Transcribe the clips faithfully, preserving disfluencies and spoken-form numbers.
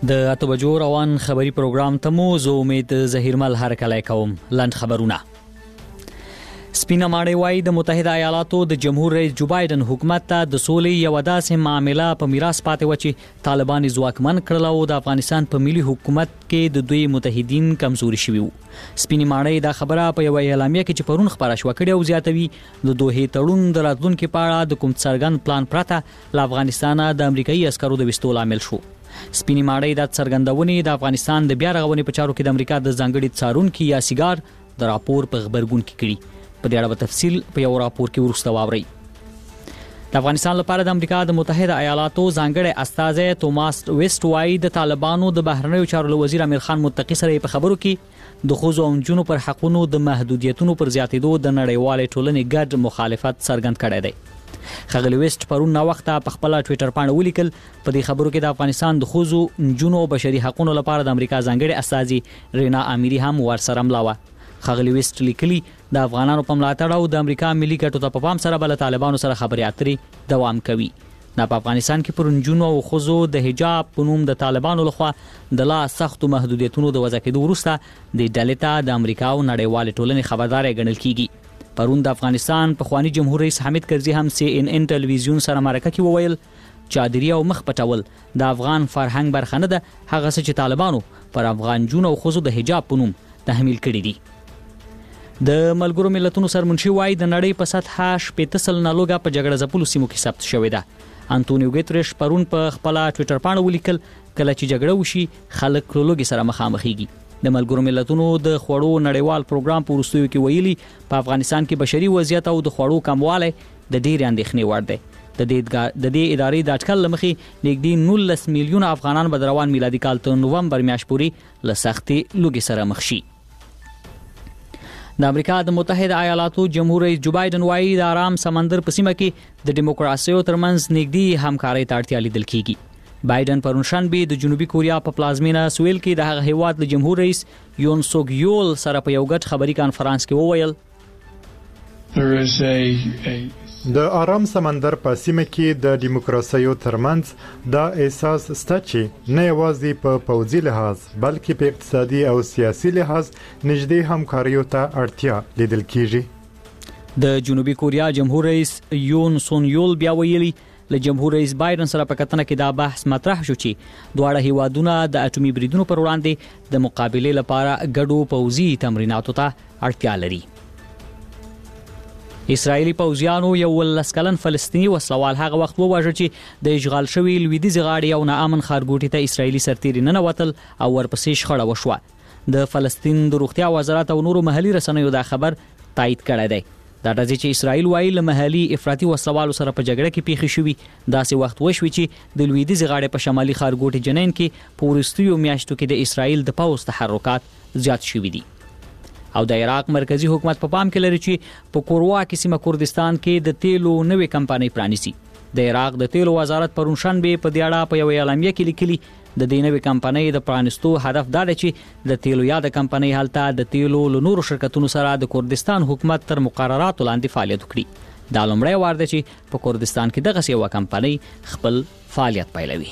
د اته بجو روان خبري پروګرام ته مو زه امید ظهیرمل هرکلی کوم. لنډ خبرونه. سپینه ماڼۍ وايي د متحده ایالاتو د جمهور رئیس جو بایدن حکومت ته د سولې یوه داسې معامله په میراث پاتې وه چې طالبان یې ځواکمن کړل او د افغانستان په ملي حکومت کې د دوی متحدین کمزوري شوي وو. سپینې ماڼۍ دا خبره په یوه اعلامیه کې چې پرون خپره شوه کړې او زیاتوي د دوحې تړون د راتلونکي په اړه د کوم څرګند پلان پرته له افغانستانه د امریکایي عسکرو د ویستو لامل شو. سپینې ماڼۍ د څرګندونې د افغانستان د بیا رغونې په چارو کې د امریکا د ځانګړي څارونکي یا سیګار د راپور په خبرګون کې کړي. په دې اړه به تفصیل په یو راپور کې وروسته واورئ. د افغانستان لپاره د امریکا د متحده ایالاتو ځانګړی استازی توماس ویسټ وايي د طالبانو د بهرنیو چارو له وزیر امیر خان متقي سره په خبرو کې د ښځو او نجونو پر حقونو د محدودیتونو پر زیاتېدو د نړیوالې ټولنې ګډ مخالفت څرګند کړی دی. ښاغلي ویسټ پرون ناوخته په خپل ټویټر باندې ولیکل په دې خبرو کې د افغانستان د ښځو نجونو او بشري حقوقو لپاره د امریکا ځانګړي استازي رینا امیری هم ورسره ملا وه. ښاغلي ویسټ لیکلي د افغانانو په ملاتړ او د امریکا ملي ګټو ته په پام سره بل طالبانو سره خبرې اترې دوام کوي. دا په افغانستان کې پر نجونو او ښځو د حجاب په نوم د طالبانو لخوا د لا سختو محدودیتونو د وضع کېدو وروسته د ډلې ته د امریکا او نړیوالې ټولنې خبرداری ګڼل کیږي. پرون د افغانستان پخوانی جمهور رئیس حامد کرزي هم سی ان ان ټلویزیون سره مرکه کې وویل چادري او مخ پټول د افغان فرهنګ برخه نه ده، هغه څه چې طالبانو پر افغان جون او ښځو د حجاب په نوم تحمیل کړي دي. د ملګرو ملتونو سرمنشي وايي د نړۍ په سطحه شپېته سلنه لوږه په جګړه ځپلو سیمو کې ثبت شوې ده. انټونیو ګوتریش پرون په خپل ټویټر باندې ولیکل کله چې جګړه وشي خلک له لوږې سره مخامخېږي. د ملګرو ملتونو د خوړو نړیوال پروګرام په وروستیو کې ویلي په افغانستان کې بشري وضعیت او د خوړو کموالی د ډېرې اندېښنې وړ دی. د دې ادارې د اټکل له مخې نږدې نولس میلیونه افغانان به د روان میلادي کال تر نومبر میاشت پورې له سختې لوږې سره مخ شي. د امریکا د متحده ایالاتو جمهور رئیس جو بایدن وايي د آرام سمندر په سیمه کې د دیموکراسیو ترمنځ نږدې همکارۍ ته اړتیا لیدل کیږي. بایدن پرون شنبه د جنوبي کوریا په پلازمینه سویل کې د هغه هیواد له جمهور رئیس یون سوګ یول سره په یو ګډ خبري کانفرنس کې وویل د آرام سمندر په سیمه کې د دیموکراسیو ترمنځ دا احساس سته چې نه یوازې په پوځي لحاظ بلکې په اقتصادي او سیاسي لحاظ نږدې همکاریو ته اړتیا لیدل کیږي. د جنوبي کوریا جمهور رئیس یون سون یول بیا ویلي له جمهور رئیس بایدن سره په کتنه کې دا بحث مطرح شو چې دواړه هیوادونه د اټومي بریدونو پر وړاندې د مقابلې لپاره ګډو پوځي تمریناتو ته اړتیا لري. اسرائیلي پوځیانو یو ولس کلن فلسطیني وسلوال هغه وخت وواژه چې د اشغال شوي لویدیځ غاړې او ناامن ښارګوټي ته اسرائیلي سرتیري ننوتل او ورپسې شخړه وشوه. د فلسطین د روغتیا وزارت او نورو محلي رسنیو دا خبر تایید کړی دی. دا ډزې چې اسرائیل وايي له محلي افراطي وسلوالو سره په جګړه کې پیښې شوي داسې وخت وشوي چې د لویدیځ غاړې په شمالي ښارګوټي جنین کې په وروستیو میاشتو کې د اسرائیل د پوځ تحرکات زیات شوي دي. او د عراق مرکزی حکومت په پام کې لري چې په کوروا کې سیمه کردستان کې د تیلو نوې کمپنۍ پرانیسي. د عراق د تیلو وزارت پرون شنبه په دې اړه په یو اعلامیه کې لیکلي د دې نوې کمپنۍ د پرانیستو هدف دا دی چې د تیلو یاد کمپنۍ هلته د تیلو له نورو شرکتونو سره د کردستان حکومت تر مقرراتو لاندې فعالیت وکړي. دا لومړی وار دی چې په کردستان کې دغه یوه کمپنۍ خپل فعالیت پیلوي.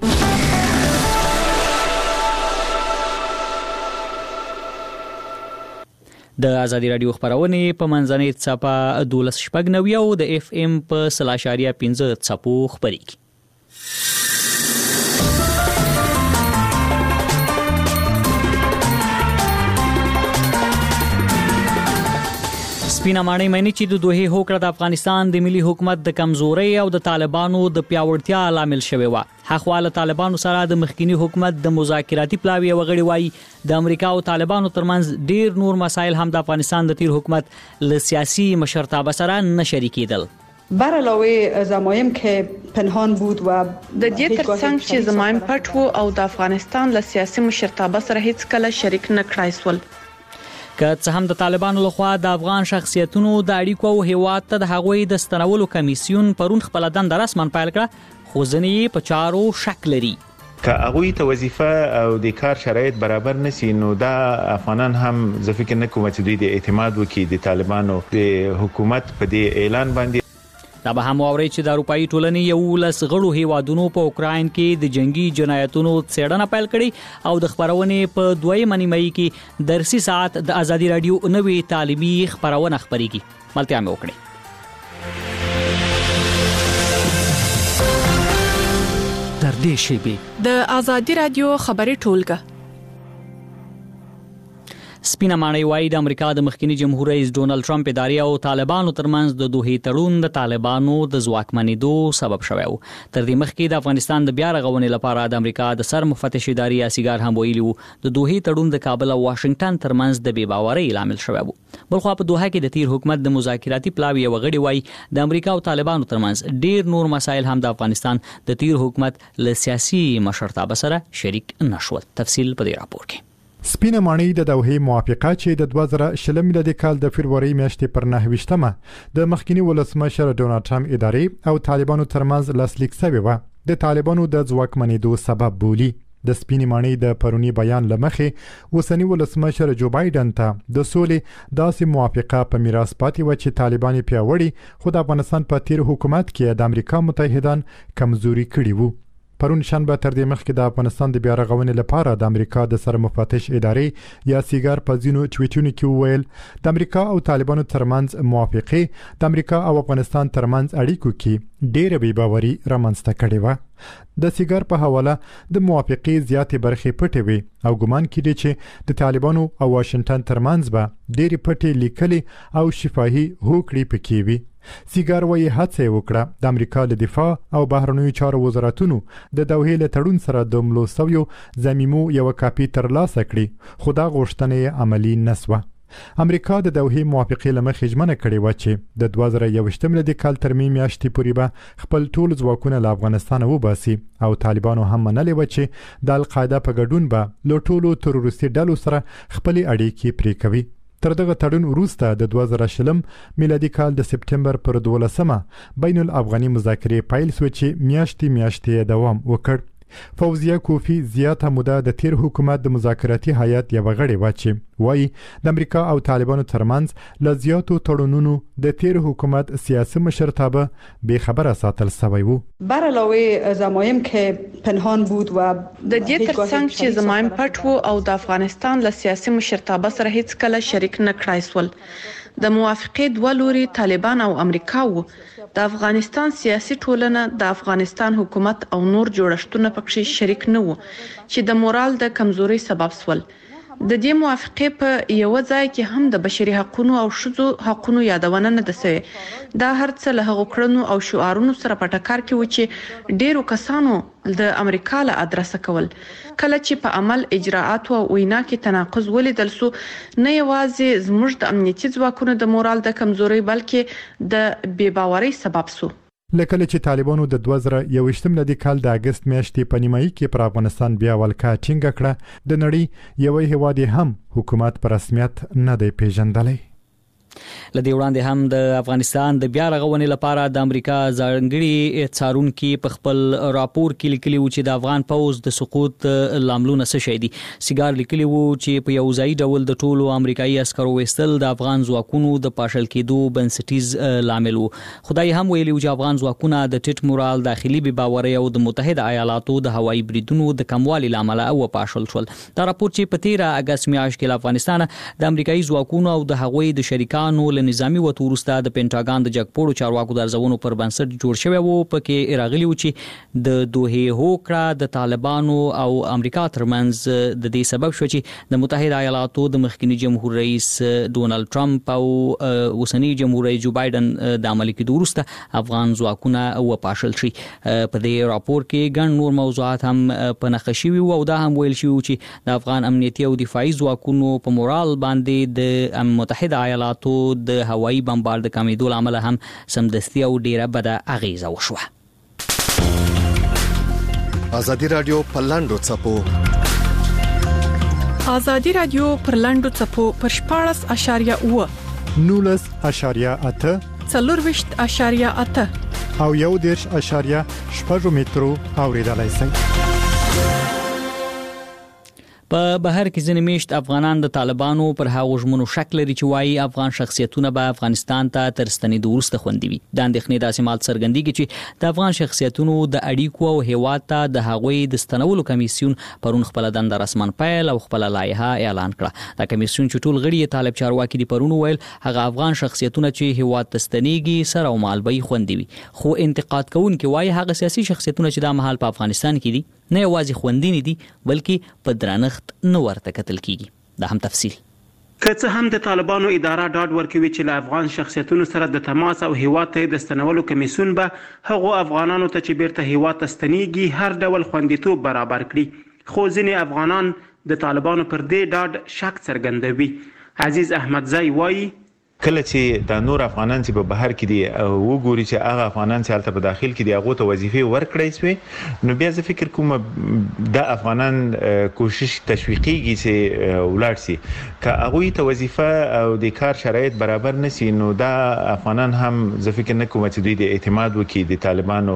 د ازادي رادیو خبرونه په منځنۍ څپه دولس شپږ نوي او د اف ام په سل اشاریه پنځه څپو خبرېږي. سپینه ماڼۍ معنی چې د دوحې هوکړه د افغانستان د ملي حکومت د کمزورۍ او د طالبانو د پیاوړتیا لامل شوی و. هغه طالبانو سره د مخکینی حکومت د مذاکراتي پلاوی وغړي وای د امریکا او طالبانو ترمنځ ډیر نور مسایل هم د افغانستان د تیر حکومت له سیاسي مشرتابه سره نه شریکېدل. بر علاوه زمایم که پنهان بود و د دې ترڅنګ چې زمایم پټ وو او د افغانستان له سیاسي مشرتابه سره هیڅ کله شریک نه کړای سول. که څه هم د طالبانو لخوا د افغان شخصیتونو د اړیکو او هیواد ته د هغوی د ستنولو کمیسیون پرون خپل دنده رسما پیل کړه، خو ځینې په چارو شک لري. که هغوی ته وظیفه او د کار شرایط برابر نشي نو دا افغانان هم زه فکر نه کوم چې دوی د اعتماد وکړي د طالبانو د حکومت په دې اعلان باندې. دا به هم واورئ چې د اروپایي ټولنې یولس غړو هیوادونو په اوکراین کې د جنگي جنایتونو څېړنه پیل کړې او د خبرونې په دویمه نیمایي کې درسي ساعت د ازادي رادیو نوې تعلیمي خبرونه خپرېږي. ملتیا مې وکړې. تر دې شیبې د ازادي رادیو خبري ټولګه. سپینه ماڼۍ وايي د امریکا د مخکنی جمهور رئیس ډونالد ټرمپ ادارې او طالبانو ترمنځ د دوه تړون د طالبانو د ځواکمنېدو سبب شوی و. تر دې مخکې د افغانستان د بیا رغونې لپاره د امریکا د سر مفتش ادارې اسیګار هم ویلي و د دوه تړون د کابل او واشنگټن ترمنځ د بې باورۍ لامل شوی و. بلخو په دوحه کې د تیر حکومت د مذاکراتي پلاوی وغړي وايي د امریکا او طالبانو ترمنځ ډیر نور مسایل هم د افغانستان د تیر حکومت له سیاسي مشرتابه سره شریک نشول. تفصیل په دې راپور کې. سپینه ماڼۍ د دوحې موافقه چې د دوه زره شل میلادي کال د فبرवरी میاشتې پر نهه ویشتمه د مخکنی ولسمشر ډونالد ټرمپ ادارې او طالبانو ترمنځ لاسلیک شوی و د طالبانو د ځواکمنېدو سبب بولی. د سپینې ماڼۍ د پرونی بیان لمخې اوسنی ولسمشر جو بایدن ته د سولې داسې موافقه په میراث پاتې و چې طالبان پیاوړي خو د افغانستان په تیر حکومت کې د امریکا متحدان کمزوري کړي وو. پرون شنبه تر دې مخکې د افغانستان د بیا رغونې لپاره د امریکا د سر مفتش ادارې یا سیګار په ځینو ټویټونو کې وویل د امریکا او طالبانو ترمنځ موافقه د امریکا او افغانستان ترمنځ اړیکو کې ډېر بې باوري رامنځته کړې و. د سیګار په حواله د موافقې زیاتې برخې پټې وي او ګمان کېږي چې د طالبانو او واشنگټن ترمنځ به ډېرې پټې لیکلي او شفاهي هوکړې پکې وي. سیګار وایي هڅه وکړه د امریکا له دفاع او بهرنیو چارو وزارتونو د دوحې له تړون سره د ملو سویو زمینو یو کاپي ترلاسه کړي خو دا غوښتنه عملی نسوه. امریکا د دوحې موافقې لمخې ژمنه کړې و چې د دوه زره یوویشتم میلادي کال تر مې میاشتې پورې به خپل ټول ځواکونه له افغانستان وباسي او طالبانو هم منلې و چې د القاعده په ګډون به له ټولو تروریستي ډلو سره خپل اړیکې پرې کوي. تر دغه تړون وروسته د دوه زره شلم میلادي کال د سپټمبر پر دولسمه بین الافغاني مذاکرې پیل شوې چې میاشتې میاشتې دوام وکړ. فوزیه کوفی زیاته موده د تیر حکومت د مذاکراتي هیئت یو غړی و چې وایي د امریکا او طالبانو ترمنځ ل زیاتو تړونونو د تیر حکومت سیاسي مشرتابه به خبره ساتل شوی وو. بر علاوه زمایم که پنهان بود و د دې ترڅنګ چې زمایم پټ وو او د افغانستان له سیاسي مشرتابه سره هیڅ کله شریک نه کړای سول. د موافقې دوه لوري طالبان او امریکا وو. د افغانستان سیاسي ټولنه د افغانستان حکومت او نور جوړښتونه پکې شریک نه وو چې د مورال د کمزوري سبب سول. د دې موافقې په یو ځای کې هم د بشري حقوقو او ښځو حقوقو یادونه نه ده شوې. دا هرڅه له هغو کړنو او شعارونو سره په ټکر کې و چې ډیرو کسانو د امریکا له ادرسه کول. کله چې په عمل اجراءات او وینا کې تناقض ولیدل سو نه یوازې زموږ د امنیتي ځواکونو د مورال د کمزوري بلکې د بې باورۍ سبب سو. لکه چې طالبانو د دوه زره یوویشتم میلادي کال د اگست میاشتې په نیمایي کې پر افغانستان بیا ولکه ټینګه کړه د نړۍ یو هیواد هم حکومت پر رسمیت نه دی پیژندلی. لدې وړاندې هم د افغانستان د بیا رغونې لپاره د امریکا ځانګړي څارونکي په خپل راپور کې لیکلي و چې د افغان پوز د سقوط لاملونه څه شي دي. سیګار لیکلي و چې په یو ځای ډول د ټولو امریکایي عسکرو وستل د افغان ځواکونو د پاشل کېدو بنسټیز لامل و. خدای هم ویلي و چې افغان ځواکونه د ټیټ مورال داخلي بې باورۍ او د متحده ایالاتو د هوایي بریدونو د کموالي لامل او پاشل شول. دا راپور چې په تیر اگست میاشت کې له افغانستان د امریکایي ځواکونو او د هغوی د شریکانو له نظامی وته وروسته د پینټاګان د جګپوړو چارواکو د ارزونو پر بنسټ جوړ شوی وو. پکې راغلی و چې د دوه هوکړه د طالبانو او امریکا ترمنځ د دې سبب شو چې د متحده ایالاتو د مخکنی جمهور رئیس ډونالد ټرمپ او اوسنی جمهور رئیس جو بایدن د عملي کېدو وروسته افغان ځواکونه وپاشل شي. په دې راپور کې ګڼ نور موضوعات هم په نښه شوي او دا هم ویل شوی چې د افغان امنیتي او دفاعي ځواکونو په مورال باندې د متحده ایالاتو د هوایي بمبارد کمیدو لامل هم سمدستي او ډیره بده اغیزه وشوه. ازادي رادیو په لاندو چپو ازادي رادیو پر لاندو چپو پر شپاړس اشاریه اوه نولس اشاریه اته څلور ویشت اشاریه اته او یو دیرش اشاریه شپږ مترو اوریدلای شئ. په بهر کې ځینې میشت افغانان د طالبانو پر هغو ژمنو شک لري چې وایي افغان شخصیتونه به افغانستان ته تر ستنېدو وروسته خوندي وي. د اندېښنې داسې مال څرګندېږي چې د افغان شخصیتونو د اړیکو او هیواد ته د هغوی د ستنولو کمیسیون پرون خپله دنده رسما پیل او خپله لایحه اعلان کړه. دا کمیسیون چې ټول غړي یې طالب چارواکي دي پرون ویل هغه افغان شخصیتونه چې هیواد ته ستنېږي سره او مال به یې خوندي وي. خو انتقاد کوونکي وایي هغه سیاسي شخصیتونه چې دا مهال په افغانستان کې دي نه یوازې خوندي نه دي بلکې په درنښت نه ورته کتل کیږي. دا هم تفصیل. که څه هم د طالبانو اداره ډاډ ورکوي چې له افغان شخصیتونو سره د تماس او هیواد ته د ستنولو کمیسیون به هغو افغانانو ته چې بیرته هیواد ته ستنېږي هر ډول خوندیتوب برابر کړي، خو ځینې افغانان د طالبانو پر دې ډاډ شک څرګندوي. عزیز احمدزی وایي کله چې د نور افغانان چې په بهر کې دي او وګوري چې هغه افغانان چې هلته په داخل کې دي هغه ته وظیفې ورکړای شوې، نو بیا زه فکر کوم د افغانان کوشش تشویقیږي چې ولاړ شي. که هغوی ته وظیفه او د کار شرایط برابر نشي نو دا افغانان هم زه فکر نه کوم چې دوی د اعتماد وکړي د طالبانو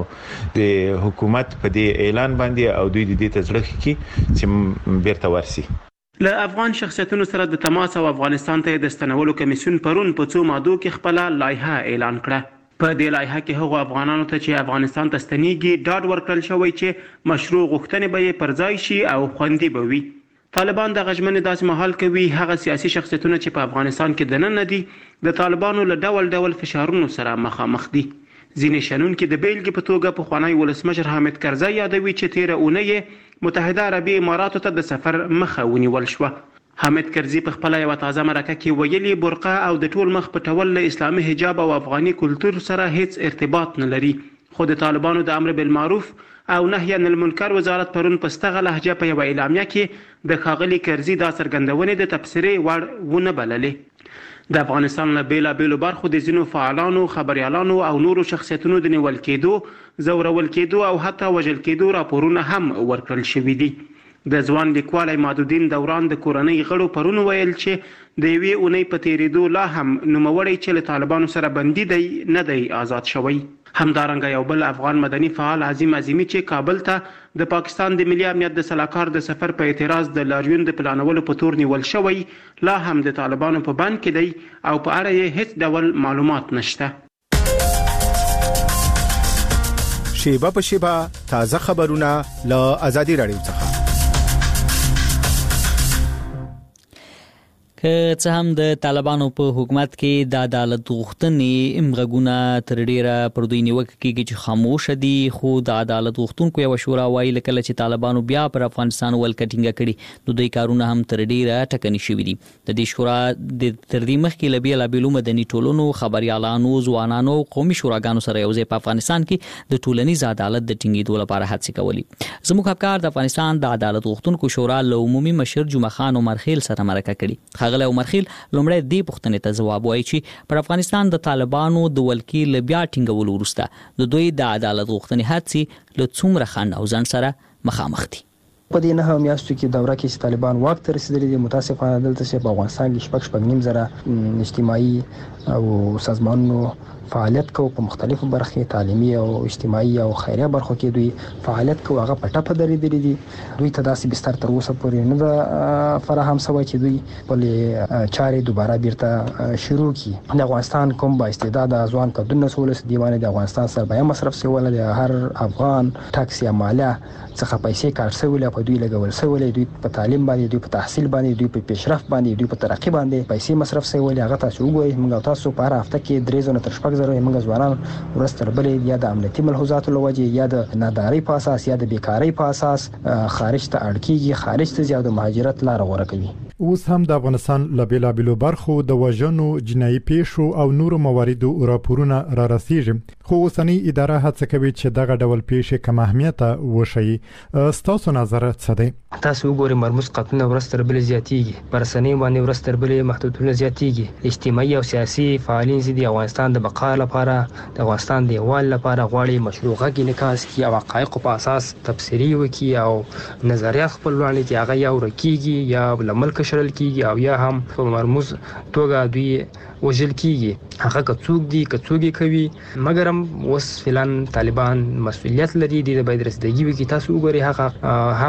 د حکومت په دې اعلان باندې او دوی د دې ته زړه کړي چې بیرته ورسي. له افغان شخصیتونو سره د تماس او افغانستان ته د ستنولو کمیسیون پرون په څو مادو کې خپله لایحه اعلان کړه. په دې لایحه کې هغو افغانانو ته چې افغانستان ته ستنېږي ډاډ ورکړل شوی چې مشروع غوښتنې به یې پر ځای شي او خوندي به وي. طالبان دغه ژمنې داسې مهال کوي هغه سیاسي شخصیتونه چې په افغانستان کې دننه دي د طالبانو له ډول ډول فشارونو سره مخامخ دي. ځینې شنونکي د بیلګې په توګه پخوانی ولسمشر حامد کرزی یادوي چې تیره اونۍ متحده عربي اماراتو ته د سفر مخه ونیول شوه. حامد کرزی په خپله یوه تازه مرکه کې ویلي برقه او د ټول مخ پټول له اسلامي حجاب او افغاني کلتور سره هیڅ ارتباط نه لري. خو د طالبانو د امر بالمعروف او نهي عن المنکر وزارت پرون په ستغه لهجه په یوه اعلامیه کې د ښاغلي کرزي دا څرګندونې د تبصرې وړ ونه بللې. د افغانستان له بیلابیلو برخو د ځینو فعالانو، خبریالانو او نورو شخصیتونو د نیول کېدو، زورول کېدو او حتی وژل کېدو راپورونه هم ورکړل شوي دي. د ځوان لیکوال عمادالدین دوران د کورنۍ غړو پرون ویل چې د یوې اونۍ په تېرېدو لا هم نوموړی چې له طالبانو سره بندي دی نه دی آزاد شوی. همدارنګه یو بل افغان مدني فعال عظیم عظیمي چې کابل ته د پاکستان د ملي امنیت د سلاکار د سفر په اعتراض د لاریون د پلانولو په تور نیول شوی لا هم د طالبانو په بند کې دی او په اړه یې هیڅ ډول معلومات نشته. شیبه په شیبه تازه خبرونه له آزادي رادیو څخه. که څه هم د طالبانو په حکومت کې د عدالت غوښتنې امغږونه تر ډیره پر دوی نیوکه کېږي چې خاموشه دي، خو د عدالت غوښتونکو یوه شورا وایي لکه چې طالبانو بیا پر افغانستان ولکه ټینګه کړي نو دوی کارونه هم تر ډیره ټکني شوي دي. د دې شورا د تر دې مخکې له بیلابیلو مدني ټولنو، خبریالانو، ځوانانو او قومي شوراګانو سره یو ځای په افغانستان کې د ټولنیز عدالت د ټینګېدو لپاره هڅې کولې. زموږ همکار د افغانستان د عدالت غوښتونکو شورا له عمومي مشر جمعه خان عمرخیل سره مرکه کړې. ښاغلی عمرخیل لومړی دې پوښتنې ته ځواب وایي چې پر افغانستان د طالبانو د ولکې له بیا ټینګولو وروسته د دوی د عدالت غوښتنې هڅې له څومره خنډ او ځنډ سره مخامخ دي. په دې نه میاشتو کې دوره کې چې طالبان واک ته رسیدلي دي، متاسفانه دلته چې په افغانستان کې شپږ شپږ نیم زره اجتماعي او سازمانونو فعالیت کوي په مختلفو برخو، تعلیمي او اجتماعي او خیریه برخو کې دوی فعالیت کوي، هغه په ټپه درېدلي دي. دوی ته داسې بستر تر اوسه پورې نه ده فراهم شوی چې دوی خپلې چارې دوباره بیرته شروع کړي. د افغانستان کوم با استعداده ځوان کډونه سولس دیوانه د افغانستان سرمایه مصرف سوله د هر افغان ټاکس یا مالیه څخه پیسې کار سوله په دوی لګول سوله، دوی په تعلیم باندې، دوی په تحصیل باندې، دوی په پیشرفت باندې، دوی په ترقی باندې پیسې مصرف سوله. هغه تاسو وګورئ، موږ تاسو په هر هفته کې درې زره تر شپږ زره موږ ځوانان ورځ تر بلې یا د امنیتي ملحوظاتو له وجې یا د نادارۍ په اساس یا د بیکارۍ په اساس خارج ته اړ کېږي، خارج ته ځي او د مهاجرت لاره غوره کوي. اوس هم د افغانستان له بیلابیلو برخو د وژنو، جنایي پیښو او نورو مواردو راپورونه را رسیږي، خو اوسنۍ اداره هڅه کوي چې دغه ډول پیښې کم اهمیته وشي. ستاسو نظر څه دی؟ تاسو وګورئ، مرموز قتلونه ورځ تر بلې زیاتېږي، په رسنیو باندې ورځ تر بلې محدودیتونه زیاتېږي، اجتماعي او سیاسي فعالین چې د افغانستان د بقا لپاره، د افغانستان د یووالي لپاره غواړي مشروع غږ انعکاس کړي او حقایقو په اساس تبصرې وکړي او نظریات خپل وړاندې چې هغه یا ورکېږي یا له ملکه شړل کېږي او یا هم په مرموز توګه دوی وژل کېږي. هغه که څوک دي که څوک یې کوي، مګر هم اوس فعلا طالبان مسؤلیت لري، د باید رسیدګي وکړي. تاسو وګورئ، هغه هغه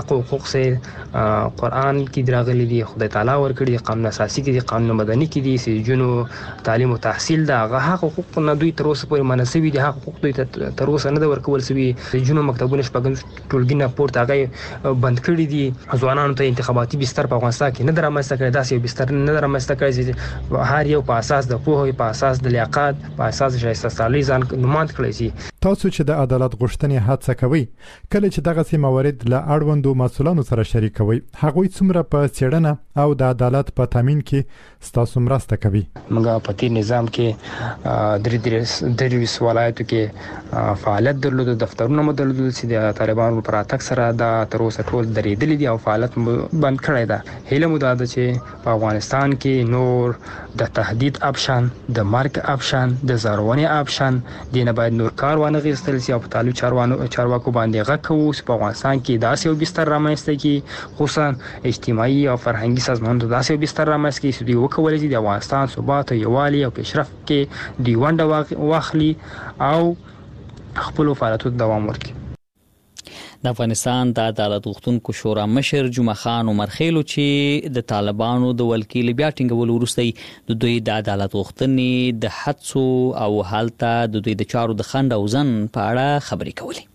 حق او حقوق سه قرآن کې دراغلي دي، خدای تعالی ورکړي، قانون اساسي کې دي، قانون مدني کې دي، سجونو تعلیم او تحصیل دا هغه حق حقوق نه دوی تر اوسه پورې منسوي دي، حق حقوق دوی تر اوسه نه ورکول سوي. سجونو مکتبونه شپږم ټولګي نه پورته هغه بند کړي دي. ځوانانو ته انتخاباتي بستر په افغانستان کې نه درامسته کړي، داسې یو بستر نه درامسته کړي چې هر یو په اساس د پوهې، په اساس د لیاقت، په اساس شایسته سالي ځان نوماند کړی شي. تاسو چې د عدالت غوښتنې هڅه کوي، کله چې دغه سي موارد له اړوندو مسولانو سره شریکوي، هغوی څومره په څېړنه او د عدالت په تامین کې ستاسو مرسته کوي؟ موږ په تیر نظام کې درې درې درې ولایتو کې فعالیت درلود، دفترونه مو درلود چې د طالبانو پر اتک سره دا تر اوسه ټول درېدلي دي او فعالیت بند کړی ده. هیله مو دا ده چې په افغانستان کې نور د تهدید اپشن، د مرګ اپشن، د زارونې اپشن دینه باید نور کار ونه غیستل سي او په تعلق چاروانو چارواکو باندې غږ کوو چې په افغانستان کې داسې یو بستر رامنځته کړي، خصوصا اجتماعي او فرهنګي سازمانونو داسې یو بستر رامنځته کړي چې دوی وکولای شي د افغانستان ثبات او یووالي او پیشرفت کې دوی ونډه واخلي او خپل فعالیتونو دوام ورکړي. د افغانستان د عدالت غوښتونکو شورا مشر جمعه خان عمر خیلو چې د طالبانو د ولکیل بیا ټینګولو وروسته د دوی د عدالت غوښتنې د حدسو او حالت د دوی د چارو د خند او ځن په اړه خبرې کولې.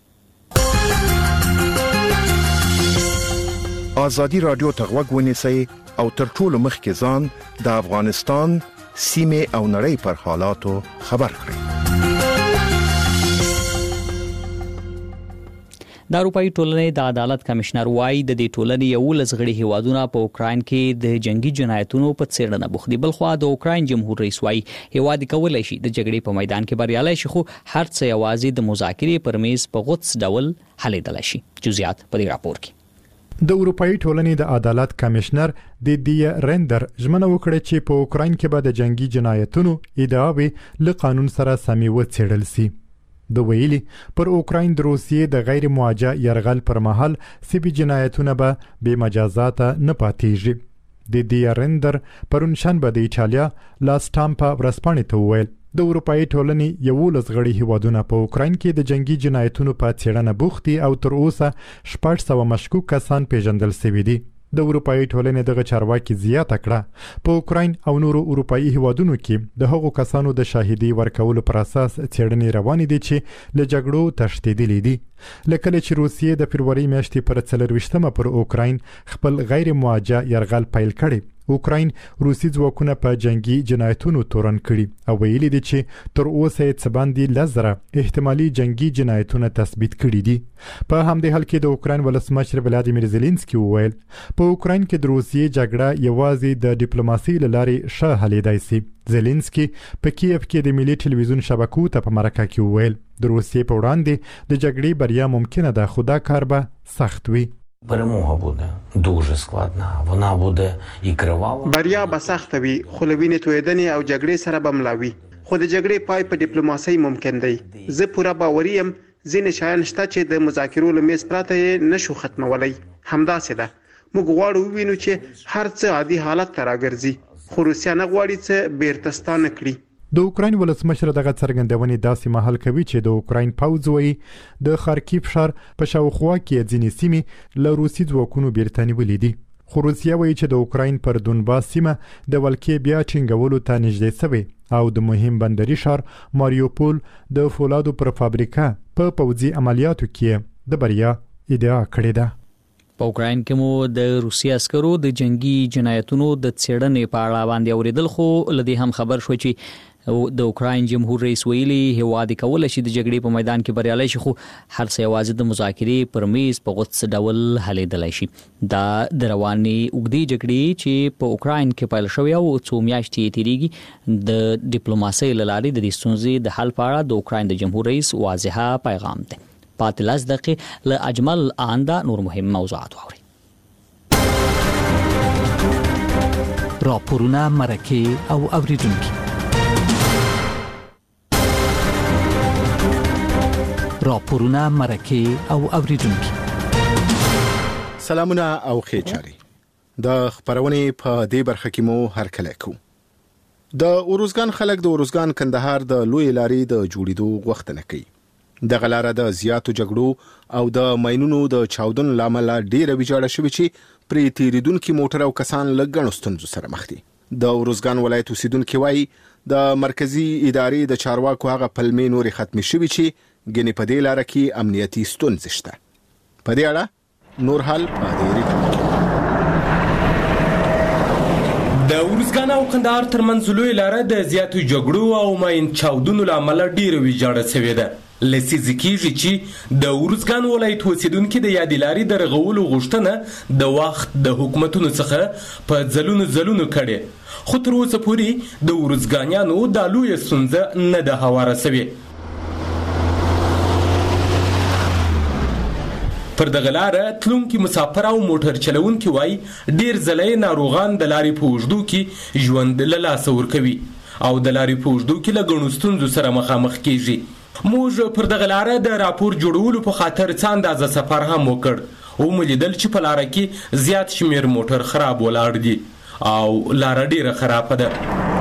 ازادي رادیو ته غوږ ونیسئ او تر ټولو مخکې ځان د افغانستان سیمه او نړۍ پر حالاتو خبر کړئ. د اروپאי ټولنې د عدالت کمشنر وایي د دې ټولنې یو لزغړي هیوادونه په اوکراین کې د جنگي جنایتونو په څېړنه بوخت دي. بل خو د اوکراین جمهور رئیس وایي هیواد کولای شي د جګړې په میدان کې بریالي شي، خو هر څه یوازې د مذاکرې پر میز په غوڅ ډول حلیدل شي. جزئیات په دې راپور کې. د اروپאי ټولنې د عدالت کمشنر د دی رندر ژمنه وکړه چې په اوکراین کې به د جنگي جنایتونو ادعاوې له قانون سره سمې وڅېړل شي. د ویلي پر اوکراین د روسیې د غیر موجه يرغل پر مهال سبي جنایتونه به بې مجازات نه پاتېږي. د دی رندر پرون شنبه د ایټالیا لا سټامپا ورسپانې ته وویل د اروپאי ټولنې یو لزغړي هیوادونه په اوکراین کې د جنگي جنایتونو په څېړنه بوخت دي او تر اوسه شپږ سوه مشکوک کسان پیژندل شوي دي. د اروپאי ټولنې دغه چارواکي زیاته کړه په اوکراین او نورو اروپאי هیوادونو کې د هغو کسانو د شاهدي ورکولو پر اساس څېړنې روانې دي چې له جګړو تښتېدلي دي. لکه چې روسیې د فبرवरी میاشتې پر څلرویشتمه پر اوکراین خپل غیر موجه يرغل پیل کړی. اوکراین روسي ځواکونه په جنگي جنایتونو تورن کړي او ویلي دي چې تر اوسه یې څه باندې لزره احتمالي جنگي جنایتونه تثبیت کړي دي. په همدې حال کې د اوکراین ولسمشر ولادیمیر زيلنسکي وویل په اوکراین کې د روسیې جګړه یوازې د ډیپلوماسي له لارې ښه حلیدای شي. زيلنسکي په کیف کې د ملي ټلویزیون شبکو ته په مرکه کې وویل د روسیې په وړاندې د جګړې بریا ممکنه ده، خو دا کار به سخت وي. Перемога буде дуже складна. Вона буде і кривава. بریا به سخت وي، خو لوینې تویدنې او جګړې سره به ملاوي. خو د جګړې پای په ډیپلوماسۍ ممکن دی. زه پوره باوري یم ځینې شیان شته چې د مذاکرو له میز پرته یې نشو ختمولی. همداسې ده. موږ غواړو ووینو چې هر څه عادي حالت ته راګرځي، خو روسیه نه غواړي څه بیرته ستانه کړي. د اوکراین ولسمشر دغه څرګندونې داسې مهال کوي چې د اوکراین پوځ وایي د خارکیف ښار په شاوخوا کې ځینې سیمې له روسي ځواکونو بیرته نیولې دي. خو روسیه وایي چې د اوکراین پر دونباس سیمه د ولکې بیا ټینګولو ته نږدې شوی او د مهم بندري ښار ماریوپول د فولادو پر فابریکه په پوځي عملیاتو کې د بریا ادعا کړې ده. په اوکراین کې مو د روسي عسکرو د جنگي جنایتونو د څېړنې په اړه باندې اوریدل، خو لدی هم خبر شو چې د اوکراین جمهور رئیس ویلي هیواد کولای شي د جګړې په میدان کې بریالي شي، خو هر څه یوازې د مذاکرې پر میز په غوڅ ډول حلیدلی شي. دا د رواني اوږدې جګړې چې په اوکراین کې پیل شوې او څو میاشتې تیریږي د ډیپلوماسۍ له لارې د دې ستونزې د حل په اړه د اوکراین د جمهور رئیس واضحه پیغام دی. پاتې لس دقیقې له اجمل آنده نور مهم موضوعات واورئ. راپورونه، مرکې او اوریدونکي. راپورونه، مرکې او اوریدونکي. سلامونه او ښه چاري. د خبرونې په دې برخه کې مو هرکلی کوو. د اوروزګان خلک د اوروزګان کندهار د لوی لارې د جوړېدو غوښتنه کوي. د غلاره د زیاتو جګړو او د ماينونو د چاودنو لامل ډیره ویجاړه شوې چې پرې تیریدونکو موټر او کسان لګڼو ستونزو سره مخ دي. د ورزګان ولایت اوسیدونکو وایي د مرکزی ادارې د چارواکو هغه پلمې نورې ختمې شوې چې ګنې په دې لار کې امنیتي ستونزې شته. په دې اړه نور حال په دې ریپورت کې. د ورزګان او کندهار ترمنځ لوی لاره د زیاتو جګړو او ماین چاودنو لامل ډیره ویجاړه شوې ده. لسیزې کېږي چې د ورزګان ولایت اوسیدونکو د یادې لارې د رغولو غوښتنه د وخت د حکومتونو څخه په ځلونو ځلونو کړې، خو تر اوسه پورې د ورزګانیانو دا لویه ستونزه نه ده هواره شوې. پر دغه لاره تلونکي مسافر او موټر چلونکي وایي ډیر ځله ناروغان د لارې په اوږدو کې ژوند له لاسه ورکوي او د لارې په اوږدو کې له ګڼو ستونزو سره مخامخ کیږي. موږ پر دغه لاره د راپور جوړولو په خاطر څه اندازه سفر هم وکړ او ولیدل چې په لاره کې زیات شمیر موټر خراب ولاړ دي او لاره ډیره خرابه ده.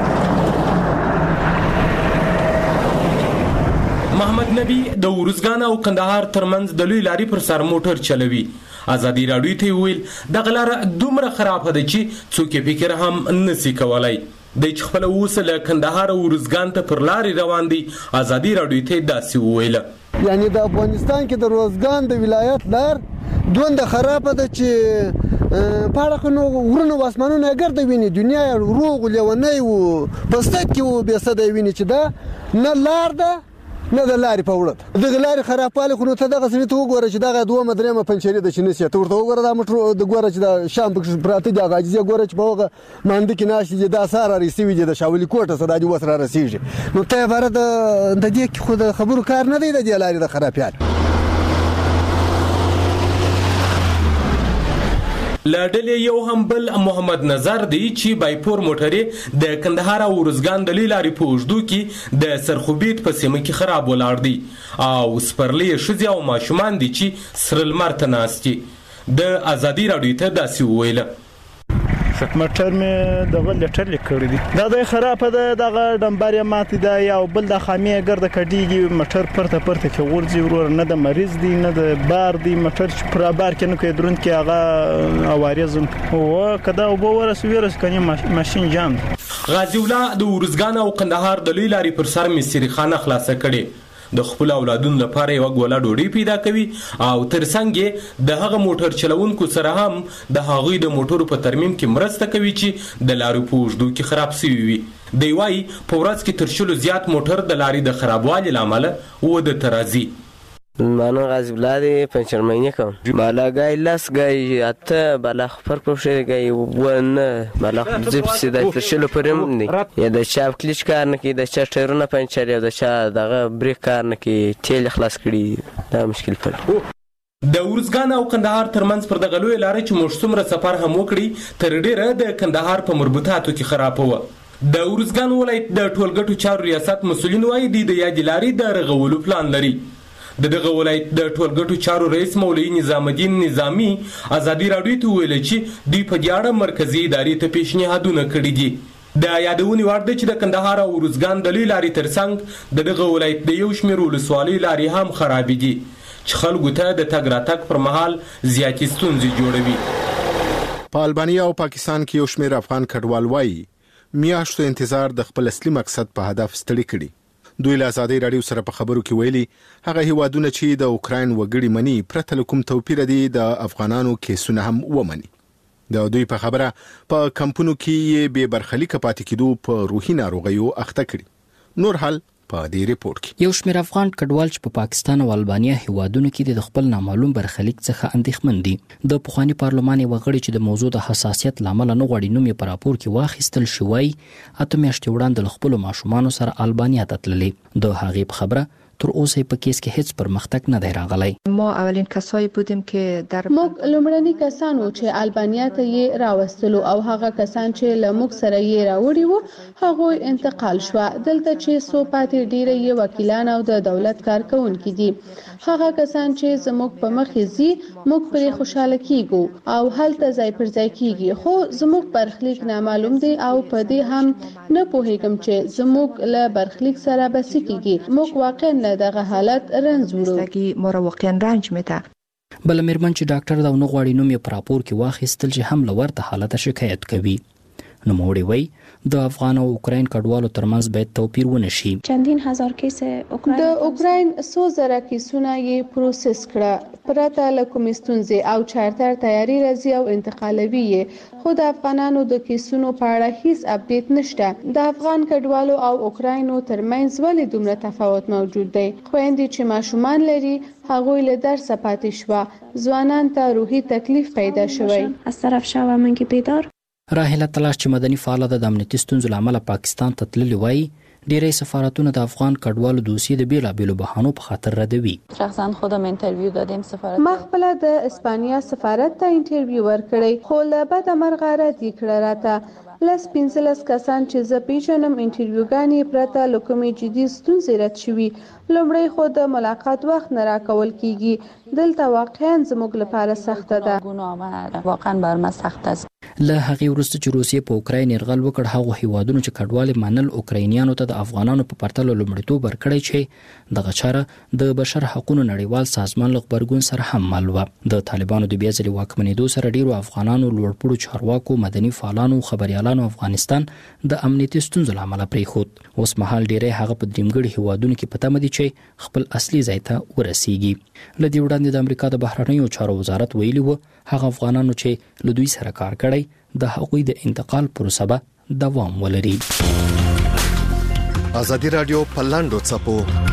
محمد نبی د ورزګان او کندهار ترمنځ د لوی لارې پر سر موټر چلوي. ازادي راډیو ته ویل دغه لاره دومره خرابه ده چې څوک فکر هم نسی کولای. د چې خپل اوس له کندهار او ورزګان ته پر لارې روان دي. ازادي راډیو ته داسې وویل یعنی د افغانستان کې د روزګان د ولایت لار دومره خرابه ده چې پاړه نو ورونو واسمانونه ګرځي ویني دنیا روغ لیونی وو پستک کې وو به صد ویني چې دا نه لار ده نه د لارې په وړت د لارې خرابوالی خو نو ته دغه سړي ته وګوره چې دغه دوه مدرېمه پنچري ده چې نشي ته ورته وګوره دا موټر د ګوره چې د شام پکې پراته دي هغه عاجزي ګوره چې په هغه مانده کې ناشته دي دا سار رسیوي دي د شاولي کوټه سره دي وسره رسیږي نو ته عبارت د دې خو د خبرو کار نه دی د دې لارې د خرابیات. لړډلې یو هم بل محمد نظر دی چې بایپور موټرې د کندهار او ورزګان د لارې په اوږدو کې د سرخوبیت په سیمه کې خراب ولاړ دي او سپرلې ښځې او ماشومان دي چې سره لمر ته ناست دي. د ازادي راډیو ته داسې وویله موټر مې دغه لټر لیکړی دی دا د خراب ده دغه ډمبر مات دی یا بل د خامي ګرځ کډیږي موټر پرته پرته کې ورځي ورور نه د مریض دی نه د بار دی موټر چې پر بار کې نه کې درون کې هغه اوارزم او کدا وبو ورس ویرس کني ماشين جام. غازی الله د ورزګان او کندهار د لوی لارې پر سر مصری خانه خلاصه کړي. د خپل اولادونو لپاره یو ګوله ډوډۍ پیدا کوي او ترڅنګ د هغه موټر چلونکو سره هم د هغوی د موټرو په ترمیم کې مرسته کوي چې د لارې په اوږدو کې خراب شوي وي. دی وايي په ورځ کې تر شلو زیات موټر د لارې د خرابوالي له امله وده ته راځي. مانو غازی الله دی پنځرمینه کوم بالا گای لاس گای اته بالا خبر پوښی گای ونه بالا زپ سیده ترشلو پرم نه یا د چاپ کلیچ کار نه کی د چا ټیرونه پنچر یا د چا دغه بریک کار نه کی تیل خلاص کړي دا مشکل پر. د ورزګان او کندهار ترمنځ پر دغه لوی لارې چې موږ څومره سفر هم وکړي تر ډیره د کندهار په مربوطاتو کې خراب و. د ورزګان ولایت د ټولګټو چارو ریاست مسولین وایي د یادې لارې د رغولو پلان لري. د دغه ولایت د ټولګټو چارو رئیس مولوي نظام الدین نظامی ازادي راډیو ته ویل چې دوی په دې اړه مرکزی ادارې ته پیشنهادونه کړي دي. د یادونې وړ ده چې د کندهار او ورزګان د لوی لارې ترڅنګ د دغه ولایت د یو شمېر ولسوالۍ لارې هم خرابې دي چې خلکو ته د تګ راتګ پر مهال زیاتې ستونزې جوړوي. په البانیا او پاکستان کې یو شمېر افغان کډوال وایي میاشتو انتظار د خپل اصلي مقصد په هدف ستړي کړي. دوی له ازادي راډیو سره په خبرو کې ویلي هغه هیوادونه چې د اوکراین وګړي مني پرته له کوم توپیر دي د افغانانو کیسونه هم ومني. د دوی په خبره په کمپونو کې به برخلیک پاتې کېدو په روحي ناروغیو اخته کړي. نور حال په دې ریپورت کې یو شمېر افغان کډوال چې په پاکستان او البانیا هیوادونو کې د خپل نامعلوم برخلیک څخه اندېښمن دي. د پخوانی پارلمان یو غړي چې د موضوع د حساسیت لامل نه غوړي نوم یې په راپور کې واخیستل شوی اته میاشتې وړاندې د خپل ماشومان سره البانیا ته تللی. د هغې په خبره تر اوسه په کیس کې هیڅ پرمختګ نه دی راغلی. ما اولین کسایی بودیم که در موږ لومړني کسان وو چې البانیا ته یې راوستلو او هغه کسان چې له موږ سره یې راوړي وو هغوی انتقال شو. دلته چې څو پاتې ډیره یې وکیلان او د دولت کارکونکي دي. هغه کسان چې زموږ په مخ یې موږ پرې خوشاله کیږو او هلته ځای پر ځای کیږي خو زموږ برخلیک نامعلوم دی او په دې هم نه پوهیږم چې زموږ له برخلیک سره به څه کیږي. موږ واقعا له دغه حالت رنځ وړو کی مروقین رنج میته. بل مېرمن چې ډاکټر دا نو غواړي نوم یې پر راپور کې واخیستل چې هم لورته حالت شکایت کوي. نو موړي وای د افغان او اوکراین کډوالو ترمنځ باید توپیر ونه شي. چندین هزار کیس اوکراین د اوکراین څو زره کیسونه یې پروسس کړه پرته له کومې ستونزې او چارتر تیاری راځي او انتقالوي یې خو د افغانانو د کیسونو په اړه هیڅ اپډیټ نشته. د افغان کډوالو او اوکراینو ترمنځ ولې دومره تفاوت موجود دی؟ خويندې چې ماشومان لري هغوی له درس پاتې شو، ځوانان ته روحي تکلیف پیدا شوی. از طرف شوه من که بیدار راهله تلاش چې مدني فعاله د امنیتي ستونزو لامل پاکستان ته تللی وای ډیری سفارتونه د افغان کډوالو دوسیې د بیلابیلو بهانو په خاطر ردوي. شخصا خودم انټرویو دادم سفارت ما خپل د اسپانیا سفارت ته انټرویو ورکړی خو له بده مرغه رد کړه راته لس پنځلس کسان چې زه پیژنم انټرویوګانې پرته له کومې جدي ستونزې رد شوي. لومړی خو د ملاقات وخت نه راکول کیږي. دلته واقعا زموږ لپاره سخته ده. واقعا بر ما سخت است. له هغې وروسته چې روسیې په اوکراین یرغل وکړ هغو هیوادونو چې کډوالې منل اوکراینیانو ته د افغانانو په پرتله لومړیتوب ورکړی چې دغه چاره د بشر حقوقو نړیوال سازمان له غبرګون سره هم مل وه. د طالبانو د بیا ځلې واکمنېدو سره ډیرو افغانانو لوړپوړو چارواکو مدني فعالانو خبریالانو افغانستان د امنیتي ستونزو له امله پرېښود. اوس مهال ډیری هغه په دریمګړي هیوادونو کې په تمه دي چې خپل اصلي ځای ته ورسیږي. له دې وړاندې د امریکا د بهرنیو چارو وزارت ویلي و هغه افغانانو چې له دوی سره کار کړی د هغوی د انتقال پروسه به دوام ولري. ازادي رادیو پر لاندو چپو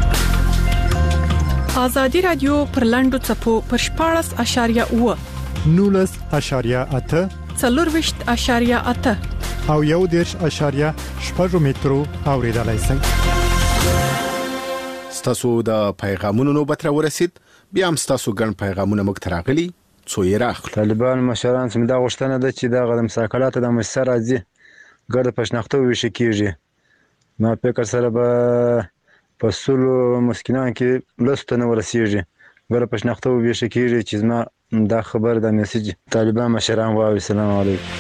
ازادي رادیو پر لاندو چپو پر شپاړس اشاریه اوه نولس اشاریه اته څلورویشت اشاریه اته او یو دیرش اشاریه شپږ مترو اوریدلای شئ. ستاسو د پیغامونو نوبت را ورسید. بیا هم ستاسو ګڼ پیغامونه موږ ته راغلي څو یې راخلو. طالبان مشران سم دا غوښتنه ده چې دا غدم ساکلات د مؤسسه راځي ګرد پښناختو ویش کیږي. ما فکر سره به په سلو مسکینان کې لستنه ورسیږي ګرد پښناختو ویش کیږي چې ما دا خبر د میسج طالبان مشران واوي. السلام علیکم.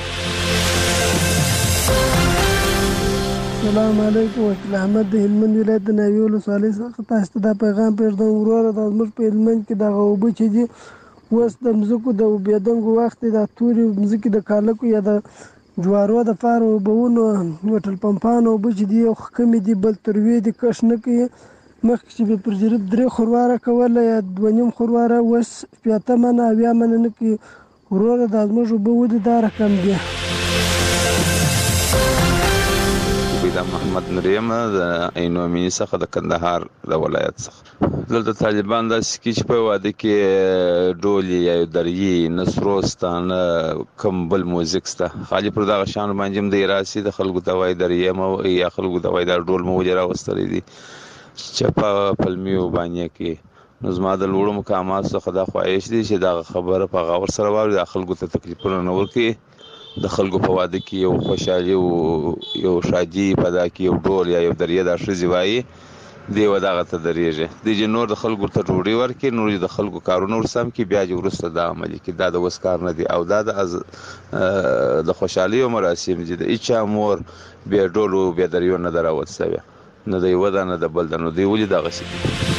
السلام علیکم. وکیل احمد د هلمند ولایت د ناوې ولسوالۍ څخه تاسو ته دا پیغام پرېږدم وروره د زموږ په هلمند کې دغه اوبه چې دي اوس د مځکو د اوبېدنګو وخت د تورې مځکې د کالکو یا د جوارو د پاره اوبهونو وټل پمپانو اوبه چې دي یو کمې دي بل تروې دي کش نه کوي. مخکې چې به پر جریب درې خورواره کوله یا دوه نیم خورواره اوس شپېته منه اویا منه نه کوي. وروره دا زموږ اوبه ودې دا رقم دي. دا محمد نوریم د عینومیني څخه د کندهار د ولایت څخه. دلته طالبان داسې کې چې په واده کې ډولي یا دري نصروستان کم بل موزیک سته خالي پر دغه شان باندې د راسي د خلکو د وای دري مو یا خلکو د وای د ډول مو جرا وستري دي چې په فلمیو باندې کې نو زما د لوړو مقامات څخه د خواهش دي چې دا خبره په غور سره واوري د خلکو ته تکلیفونه نه ورکړي. د خلکو په واده کې یو خوشحالي او یو شادي پیدا کې یو ډول یا یو دریه د شذي وایي دی وداغه ته دریږي د جنور د خلکو ته ډوډۍ ورکې نور د خلکو کارونه ورسم کې بیا چې ورسته د عملي کې دا د وسکار نه دی او دا د د خوشحالي او مراسم دي د اچا مور بیا ډولو بیا دریو نه دراوت سوي نه دی ودا نه د بلدنو دی ولې دغه شي.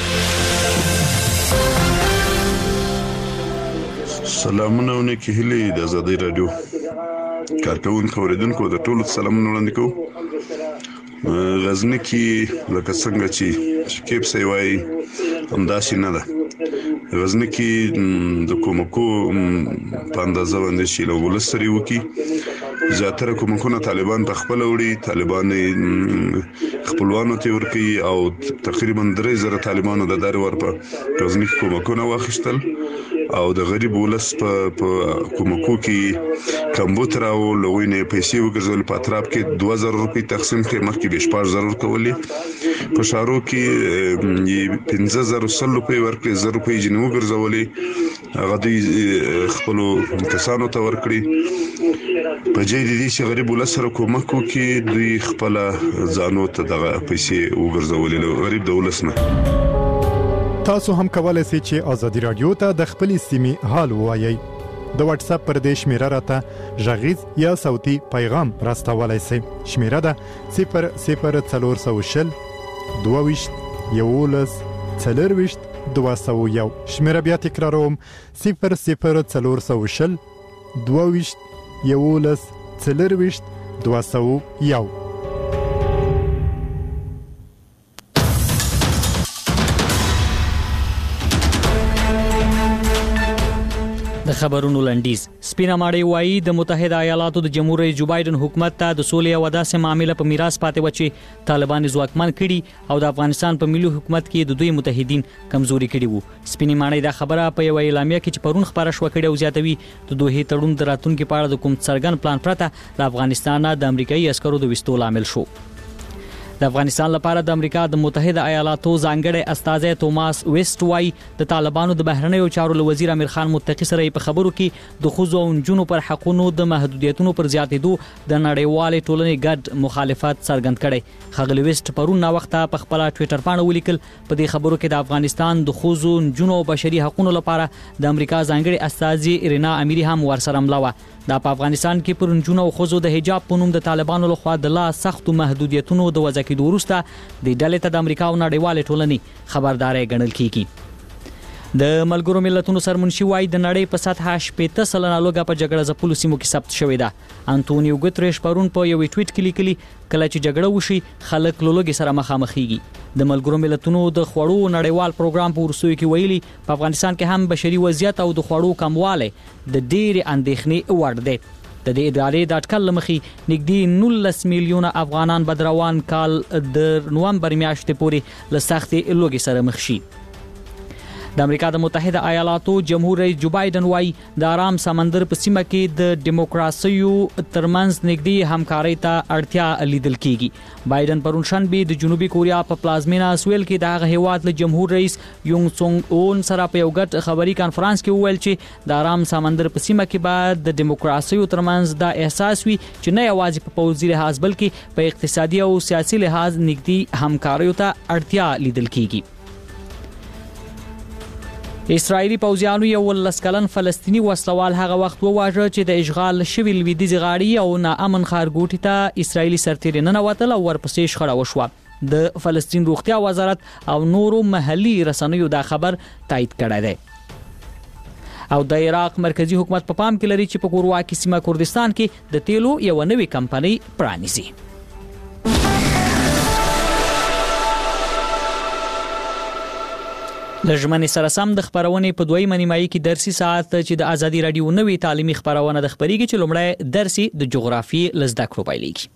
سلامونه ونکي هلي د آزادۍ رادیو کارکونکو اوریدونکو د ټولو سلامونه وړاندې کوم. غزنی کې لکه څنګه چې شکیب سي وای همداسې نه ده. غزنی کې د کومکو په اندازه باندې چې له ولسري وکي زیاتره کومکونه طالبان په خپل وړي طالبان خپلوانو ته ورکي او تقریبا درې زره طالبانو د دار ور په غزنی کې کومکونه واخیستل او د غریب ولس په کومکو کې کمبوتر او لوینه پیسې وګرځول په اطراف کې دوه زره روپۍ تقسیم کړي مخکې به شپږ زره ورکولې په شارو کې پنځه زره سل روپۍ ورکړي زره روپۍ جن وګرځولې هغه د خپل کسانو ته ورکړي په جې دي چې غریب ولس سره کومکو کې دوی خپل ځانو ته دغه پیسې وګرځولې غریب د ولس نه. تاسو هم کولای شئ چې ازادي رادیو ته د خپلې سیمې حال ووایئ. د واتس اپ پر دې شمیره راته ژغیز یا صوتي پیغام راستولای شئ. شمیره ده صفر صفر څلور سوه شل دوه ویشت یولس څلرویشت دوه سوه یو. شمیره بیا تکراروم: صفر صفر څلور سوه شل دوه ویشت یولس څلرویشت دوه سوه یو. د خبرونو لنډیز. سپینه ماړی وایي د متحده ایالاتو د جمهور رئیس جو بایدن حکومت ته د سولې او داسې معاملې په میراث پاتې و چې طالبان ځواکمن کړي او د افغانستان په ملي حکومت کې د دوی متحدین کمزوري کړي وو. سپینه ماړی دا خبره په یو اعلامیه کې چې پرون خبره شو کړي او زیاتوي د دوه تړون د راتلونکو په اړه د کوم څرګند پلان پرته د افغانستان د امریکایي عسکرو د وستو لامل شو. د افغانستان لپاره د امریکا د متحده ایالاتو ځانګړي استازی توماس ویسټ وايي د طالبانو د بهرنیو چارو وزیر امیر خان متقی سره په خبرو کې د ښځو او نجونو پر حقوقو د محدودیتونو پر زیاتېدو د نړیوال ټولنې ګډ مخالفت څرګند کړي. ښاغلي ویسټ پرون نا وخت په خپل ټوئیټر باندې ولیکل په دې خبرو کې د افغانستان د ښځو نجونو او بشري حقوقو لپاره د امریکا ځانګړي استازي رینا امیری هم ورسره ملوه. دا په افغانستان کې پر نجونو او ښځو د حجاب په نوم د طالبانو لخوا د لا سختو محدودیتونو د وضع کېدو وروسته د ډلې ته د امریکا او نړیوال ټولنې خبرداري ګڼل کیږي. د ملګرو ملتونو سرمنشي وايي د نړۍ په سطح شپږ سلنه لوګه په جګړه ځپلو سیمو کې ثبت شوې ده. انټونیو ګوتریش پرون په یو ټویټ کې لیکلي کله چې جګړه وشي خلک لوګي سره مخامخېږي. د ملګرو ملتونو د خوړو نړیوال پروګرام په ورسوي کې ویلي په افغانستان کې هم بشري وضعیت او د خوړو کمواله د ډېرې اندېښنې وړ دی. د دې ادارې د اټکل لمخې نږدې نولس میلیونه افغانان بدروان کال د نومبر میاشتې پورې له سختې لوګي سره مخ شي. د امریکا د متحده ایالاتو جمهور رئیس جو بایدن وايي د آرام سمندر په سیمه کې د دیموکراسیو ترمنځ نږدې همکارۍ ته اړتیا لیدل کیږي. بایدن پرون شنبه د جنوبي کوریا په پلازمینه سویل کې د هغه هیواد له جمهور رئیس یونګ سونګ اون سره په یو ګډ خبري کانفرنس کې وویل چې د آرام سمندر په سیمه کې بعد د دیموکراسیو ترمنځ دا احساس وي چې نه یوازې په پوځي لحاظ بلکې په اقتصادي او سیاسي لحاظ نږدې همکاریو ته اړتیا لیدل کیږي. اسرائیلی پوځیانو یو ولس کلن فلسطینی وسلوال هغه وخت وواژه چې د اشغال شوی لویدیځ غاړي او ناامن ښارګوټي ته اسرائیلی سرتیري ننوتل او ورپسې شخړه وشوه. د فلسطین روغتیا وزارت او نورو محلي رسنیو دا خبر تایید کړی دی. او د عراق مرکزی حکومت په پام کې لري چې په کورواکي سیمه کردستان کې د تیلو یو نوې کمپنۍ پرانیزي. لژمنې سره سم د خبرونې په دویمه نیمایي کې درسي ساعت چې د ازادي رادیو نوې تعلیمي خبرونه د خبريږي چې لومړی درسي د جغرافي لزده کړو پایلېږي.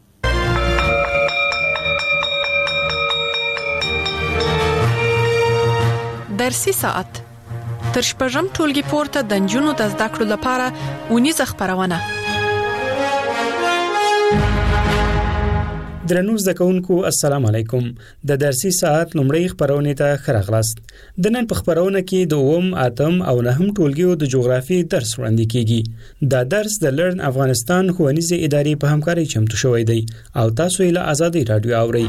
درسي ساعت تر شپږم ټولګي پورته د نجونو د زده کړو لپاره ونیزه خبرونه. درنو زده کوونکو السلام علیکم. د درسي ساعت لومړی خبرونه ته خراغلاست. د نن په خبرونه کې د اوم اتم او نهم ټولګیو د جغرافي درس وړاندې کیږي. دا درس د لرن افغانستان ښوونیزې ادارې په همکارۍ چمتو شوی دی او تاسو یې له آزادۍ رادیو اورئ.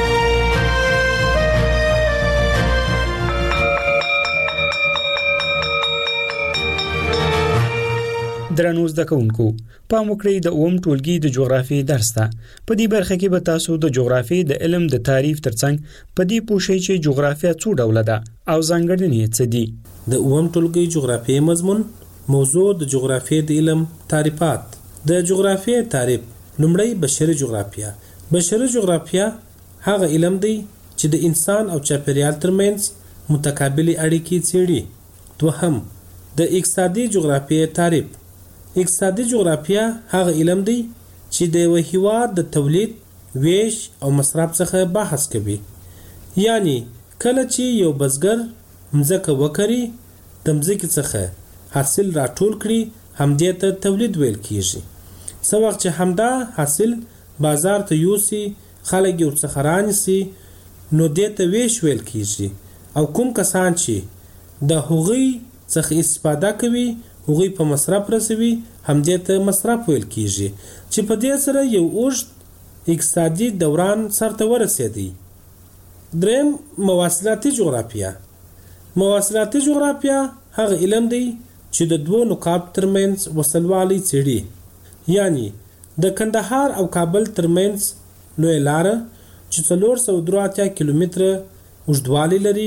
درنو زده کوونکو پام وکړئ د اوم ټولګي د جغرافي درس ته. په دې برخه کې به تاسو د جغرافي د علم د تعریف ترڅنګ په دې پوه شئ چې جغرافیا څو ډوله ده او ځانګړنې څه دي. د اوم ټولګي جغرافي مضمون موضوع د جغرافي د علم تعریفات. د جغرافي تعریف لومړی بشري جغرافیا. بشري جغرافیا هغه علم دی چې د انسان او چاپیریال ترمنځ متقابل اړیکې څېړي. دوهم د اقتصادي جغرافي تعریف. اقتصادي جغرافیا هغه علم دی چې د یو هیواد د تولید، ویش او مصرف څخه بحث کوي. یعنی کله چې یو بزګر مځکه وکري د مځکې څخه حاصل راټول کړي همدې ته تولید ویل کیږي. څو وخت چې همدا حاصل بازار ته یوسي خلک یې ورڅخه رانیسي نو دې ته ویش ویل کیږي. او کوم کسان چې د هغوی څخه استفاده کوي هغوی په مصرف رسوي همدې ته مصرف ویل کیږي چې په دې سره یو اوږد اقتصادي دوران سرته ورسېدی. دریم مواصلاتي جغرافیا. مواصلاتي جغرافیا هغه علم دی چې د دوو نقاط ترمنځ وصلوالی څېړي. یعنی د کندهار او کابل ترمنځ لوی لاره چې څلور سوه درې اتیا کیلومتره اوږدوالی لري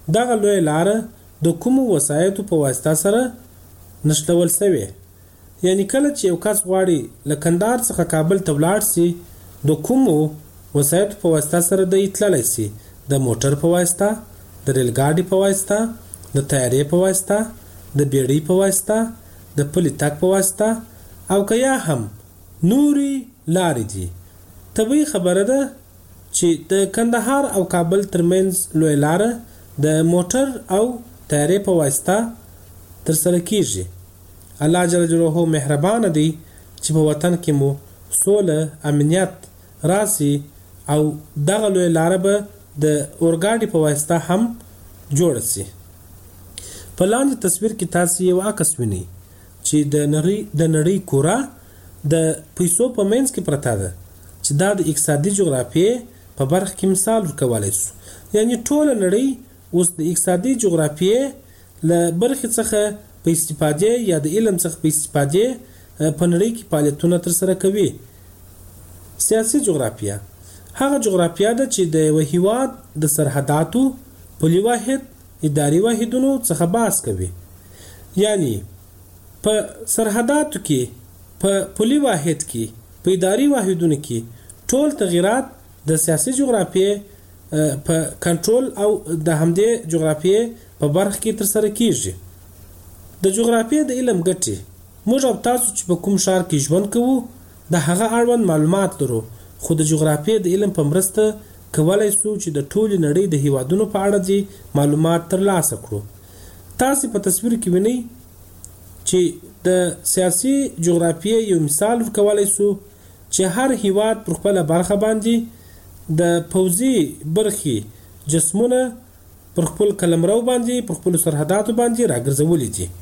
دغه لوی لار د کوم وسایتو په واسطه سره نشلول شوی. یعنی کله چې یو کس غواړي له کندهار څخه کابل ته ولاړ شي د کوم وسایتو په واسطه سره د تللی شي، د موټر په واسطه، د ریل ګاډي په واسطه، د طیارې په واسطه، د بیړۍ په واسطه، د پلي تګ په واسطه او که یا هم نوري لارې دي. طبیعي خبره ده چې د کندهار او کابل ترمنځ لوی لاره د موټر او طیارې په واسطه ترسره کیږي. الله جل جلاله مهربان دی چې په وطن کې مو سوله امنیت راسي او دغه لوی لاره به د اورګاډي په واسطه هم جوړ شي. په لاندې تصویر کې تاسو یو عکس وینئ چې د نړۍ د نړۍ کورا د پیسو په منځ کې پرته ده چې دا د اقتصادي جغرافیې په برخه کې مثال ورکولای شو. یعنی ټول نړۍ اوس د اقتصادي جغرافیې له برخې څخه په استفاده یا د علم څخه په استفاده په نړۍ کې فعالیتونه ترسره کوي. سیاسي جغرافیه هغه جغرافیه ده چې د یو هیواد د سرحداتو، پولي واحد، اداري واحدونو څخه بحث کوي. یعنی په سرحداتو کې، په پولي واحد کې، په اداري واحدونو کې ټول تغیرات د سیاسي جغرافیې په کنټرول او د همدې جغرافیې په برخه کې ترسره کیږي. د جغرافیې د علم ګټې موږ او تاسو چې په کوم ښار کې ژوند کوو د هغه اړوند معلومات لرو، خو د جغرافیې د علم په مرسته کولای شو چې د ټولې نړۍ د هیوادونو په اړه دي معلومات ترلاسه کړو. تاسو په تصویر کې وینئ چې د سیاسي جغرافیې یو مثال ورکولای شو چې هر هیواد پر خپل برخه باندې د پوځي برخې جسمونه پر خپل قلمرو باندې پر خپل سرحداتو باندې راګرځولي دي.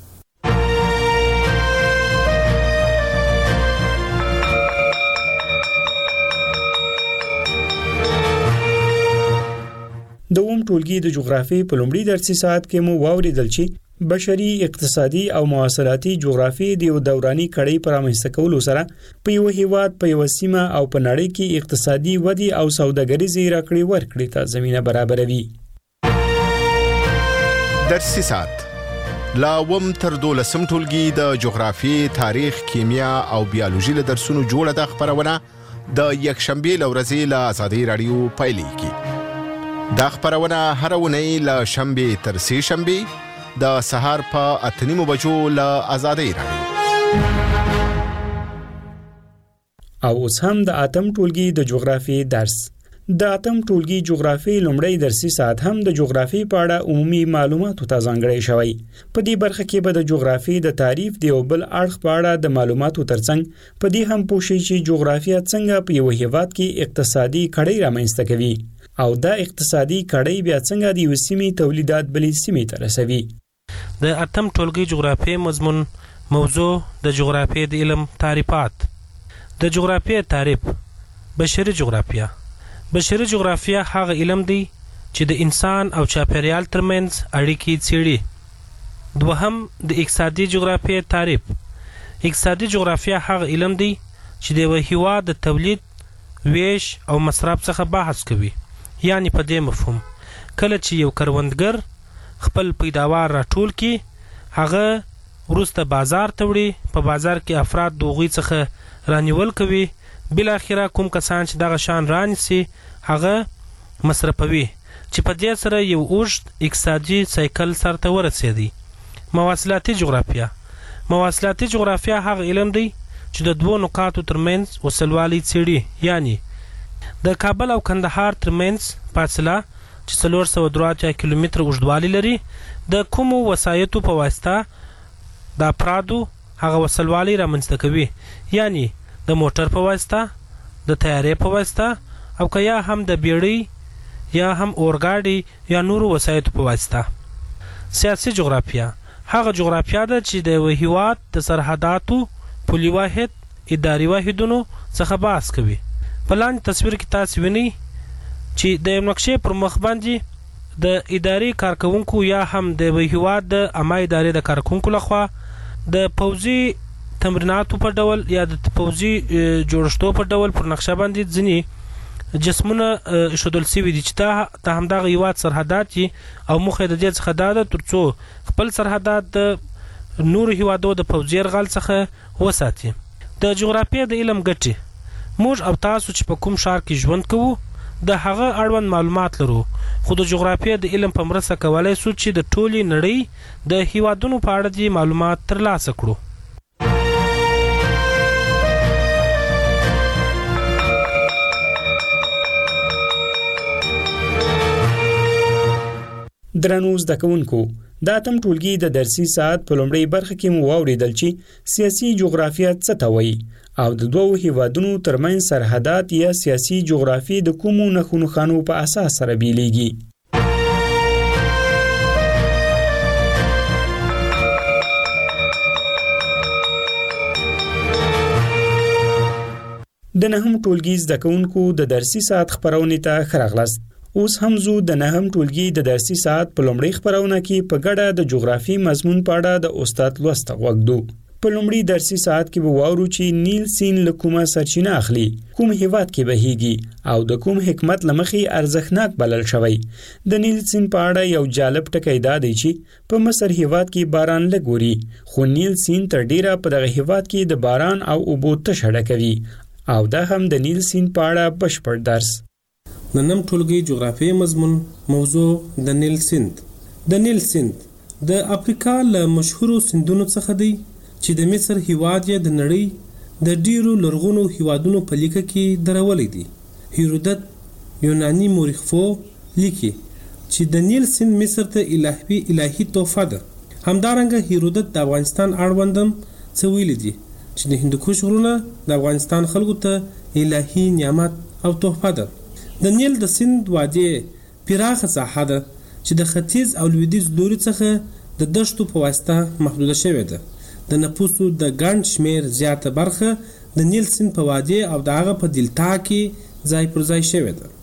د اوم ټولګي د جغرافیې په لومړي درسي ساعت کې مو واوریدل چې بشري، اقتصادي او مواصلاتي جغرافیې د یو دوراني کړۍ پر رامنځته کولو سره په یو هیواد، په یو سیمه او په نړۍ کې اقتصادي ودې او سوداګریزي راکړې ورکړې ته زمينه برابروي. درسي ساعت لا وم تر دولسم ټولګي د جغرافیې، تاریخ، کیمیا او بیولوژي له درسونو جوړه د خبرونه د یکشنبه لورځي له آزادۍ رادیو پایلیږي. دا خبرونه هر ونی له شنبه تر سه شنبه د سهار په اته نیمو بجو له آزادۍ رادیو. او اوس هم د اتم ټولګي د جغرافیې درس. د اتم ټولګي جغرافیې لومړی درسي ساعت هم د جغرافیې په اړه عمومي معلوماتو ته ځانګړی شوی. په دې برخه کې به د جغرافیې د تعریف د یو بل اړخ په اړه د معلوماتو ترڅنګ په دې هم پوه شئ چې جغرافیه څنګه په یو هیواد کې اقتصادي کړۍ رامنځته کوي او دا اقتصادي کړۍ بیا څنګه د یو سیمې تولیدات بلې سیمې ته رسوي. د اتم ټولګي جغرافیې مضمون موضوع د جغرافیې د علم تعریفات. د جغرافیې تعریف: بشري جغرافیه. بشري جغرافیه هغه علم دی چې د انسان او چاپیریال ترمنځ اړیکې څېړي. دوهم د اقتصادي جغرافیې تعریف. اقتصادي جغرافیه هغه علم دی چې د یو هیواد د تولید، ویش او مصرف څخه بحث کوي. یعنی په دې مفهوم کله چې یو کروندګر خپل پیداوار راټول کړي، هغه وروسته بازار ته وړي، په بازار کې افراد د هغوی څخه رانیول کوي، بل اخره کوم کسان چې دغه شان رانیسي هغه مصرفوي، چې په دې سره یو اوږد اقتصادي سایکل سرته ورسېدی. مواصلاتي جغرافیه. مواصلاتي جغرافیه هغه علم دی چې د دوو نقاطو ترمنځ وصلوالی څېړي. یعنی د کابل او کندهار ترمنځ فاصله چې څلور سوه درې اتیا کیلومتره اوږدوالی لري، د کومو وسایطو په واسطه د افرادو هغه وصلوالی رامنځته کوي. یعنی د موټر په واسطه، د طیارې په واسطه او که یا هم د بیړۍ یا هم اورګاډي یا نورو وسایطو په واسطه. سیاسي جغرافیه هغه جغرافیه ده چې د یو هیواد د سرحداتو، پولي واحد، اداري واحدونو څخه بحث کوي. په لاندې تصویر کې تاسو وینئ چې د یو نقشې پر مخ باندې د اداري کارکونکو یا هم د یو هیواد د عامه ادارې د کارکونکو لخوا د پوځي تمریناتو په ډول یا د پوځي جوړښتو په ډول پر نقشه باندې ځینې جسمونه شودل سوي دي چې ته همدغه هیواد سرحدات دي او مخه د دې څخه دا ترڅو خپل سرحدات د نور هیوادو د پوځي یرغل څخه وساتي. د جغرافیې د علم ګټي موږ او تاسو چې په کوم ښار کې ژوند کوو د هغه اړوند معلومات لرو، خو د جغرافیې د علم په مرسته کولای شو چې د ټولي نړۍ د هیوادونو په اړه د معلومات ترلاسه کړو. درنو زده کوونکو، دا اتم ټولګي د درسي ساعت په لومړۍ برخه کې مو واوریدل چې سیاسي جغرافیه څه ته وایي او د دوو هیوادونو ترمنځ سرحدات یا سیاسي جغرافي د کومو نښو نښانو په اساس سره بیلیږي. د نهم ټولګي زده کوونکو د درسي ساعت خپرونې ته ښه راغلاست. اوس هم زو د نهم ټولګي د درسي ساعت په لومړۍ خپرونه کې په ګډه د جغرافي مضمون په اړه د استاد لوست غوږدو. په لومړي درسي ساعت کې به واورو چې نیل سیند له کومه سرچینه اخلي، کوم هیواد کې بهیږي او د کوم حکمت لمخې ارزښتناک بلل شوی. د نیل سیند په اړه یو جالب ټکی دا دی چې په مصر هیواد کې باران لګوري، خو نیل سیند تر ډیره په دغه هیواد کې د باران او اوبو تشه ډکوي. او دا هم د نیل سیند په اړه بشپړ درس. ننم ټولګي جغرافیې مضمون موضوع د نیل سیند. د نیل سیند د افریقا له مشهورو سیندونو څخه دی چې د مصر هیواد یې د نړۍ د ډیرو لرغونو هیوادونو په لیکه کې درولې دي. هیرودت یونانی مورخ لیکي چې د نیل سیند مصر ته الهي الهي تحفه ده. همدارنګه هیرودت د افغانستان اړوندم څه ویلي دي چې د هندوکش غرونه د افغانستان خلکو ته الهي نعمت او تحفه ده. د نیل د سیند وادي پراخه ساحه ده چې د ختیځ او لویدیځ لوري څخه د دشتو په واسطه محدوده شوې ده. د نفوسو د ګڼ شمیر زیاته برخه د نیل سیند په وادي او د هغه په دلتا کې ځای پر ځای شوې ده.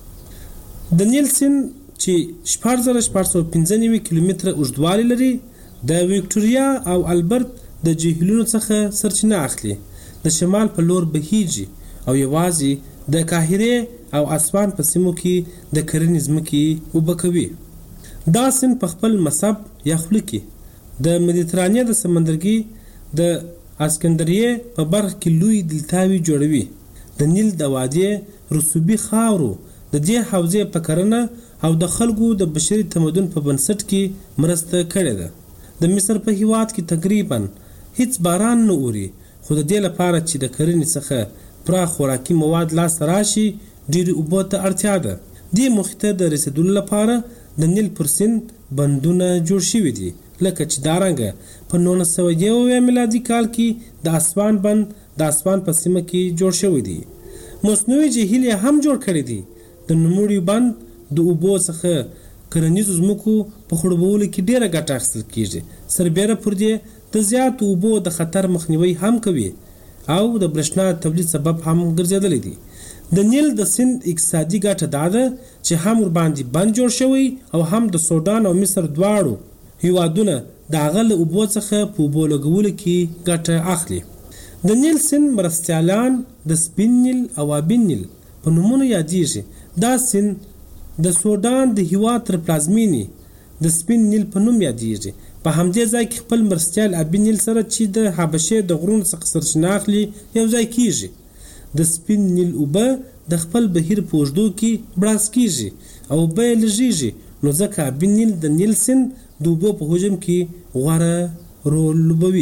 د نیل سیند چې شپږ زره شپږ سوه پنځه نوي کیلومتره اوږدوالی لري د ویکټوریا او البرت د جهیلونو څخه سرچینه اخلي، د شمال په لور بهیږي او یوازې د قاهره او اسوان په سیمو کې د کرنې ځمکې اوبه کوي. دا سیند په خپل مصب یا خوله کې د مدیترانیا د سمندرګي د اسکندریه په برخه کې لوی دلتاوي جوړوي. د نیل د وادي رسوبي خاورو د دې حوزې په کرنه او د خلکو د بشري تمدن په بنسټ کې مرسته کړې ده. د مصر په هیواد کې تقریبا هیڅ باران نه اوري، خو د دې لپاره چې د کرنې څخه پراخ خوراکي مواد لاس راشي ډېری اوبو ته اړتیا ده. دې موخې ته د رسیدلو لپاره د نیل پر سیند بندونه جوړ شوي دي، لکه چې دارنګه په نولس سوه یو میلادي کال کې د اسوان بند د اسوان په سیمه کې جوړ شوی دی. مصنوعي جهیل هم جوړ کړی دی. د نوموړي بند د اوبو څخه کرنیزو ځمکو په خړوبولو کې ډېره ګټه اخیستل کیږي. سربیره پر دې د زیاتو اوبو د خطر مخنیوي هم کوي او د برېښنا تولید سبب هم ګرځېدلی دی. د نیل د سیند اقتصادي ګټه دا ده چې هم ورباندې بند جوړ شوی او هم د سودان او مصر دواړو هیوادونه د هغه له اوبو څخه په اوبو لګولو کې ګټه اخلي. د نیل سیند مرستیالان د سپین نیل او آبین نیل په نومونو یادیږي. دا سیند د سودان د هیواد تر پلازمینې د سپین نیل په نوم یادیږي. په همدې ځای کې خپل مرستیال آبین نیل سره چې د حبشې د غرونو څخه سرچینه اخلي یو ځای کیږي. د سپین نیل اوبه د خپل بهیر په اوږدو کې بړاس کیږي او اوبه یې لږیږي، نو ځکه آبین نیل د نیل سیند د اوبو په حجم کې غوره رول لوبوي.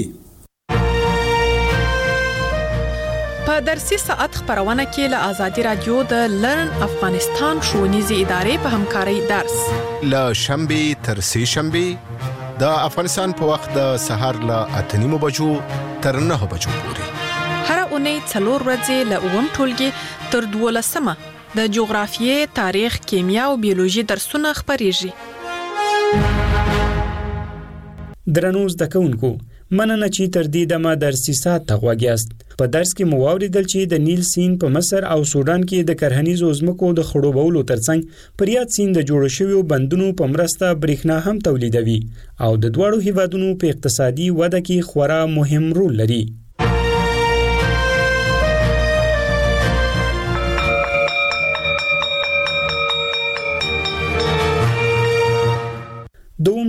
په درسي ساعت خبرونه کې له آزادي رادیو د لرن افغانستان ښوونیزې ادارې په همکارۍ درس له شنبې تر سې شنبې د افغانستان په وخت د سهار له اته نیمو بجو تر نهه بجو پورې. هر اونۍ څلور ورځې له اووم ټولګي تر دولسمه د جغرافیې، تاریخ، کیمیا او بیولوژي درسونه خپریږي. درنو زده کوونکو، مننه چې تر دې دمه درسي ساعت ته غوږ یاست. په درس کې مو واوریدل چې د نیل سیند په مصر او سودان کې د کرهنیزو ځمکو د خړوبولو ترڅنګ پر یاد سیند د جوړ شویو بندونو په مرسته برېښنا هم تولیدوي او د دواړو هیوادونو په اقتصادي وده کې خورا مهم رول لري.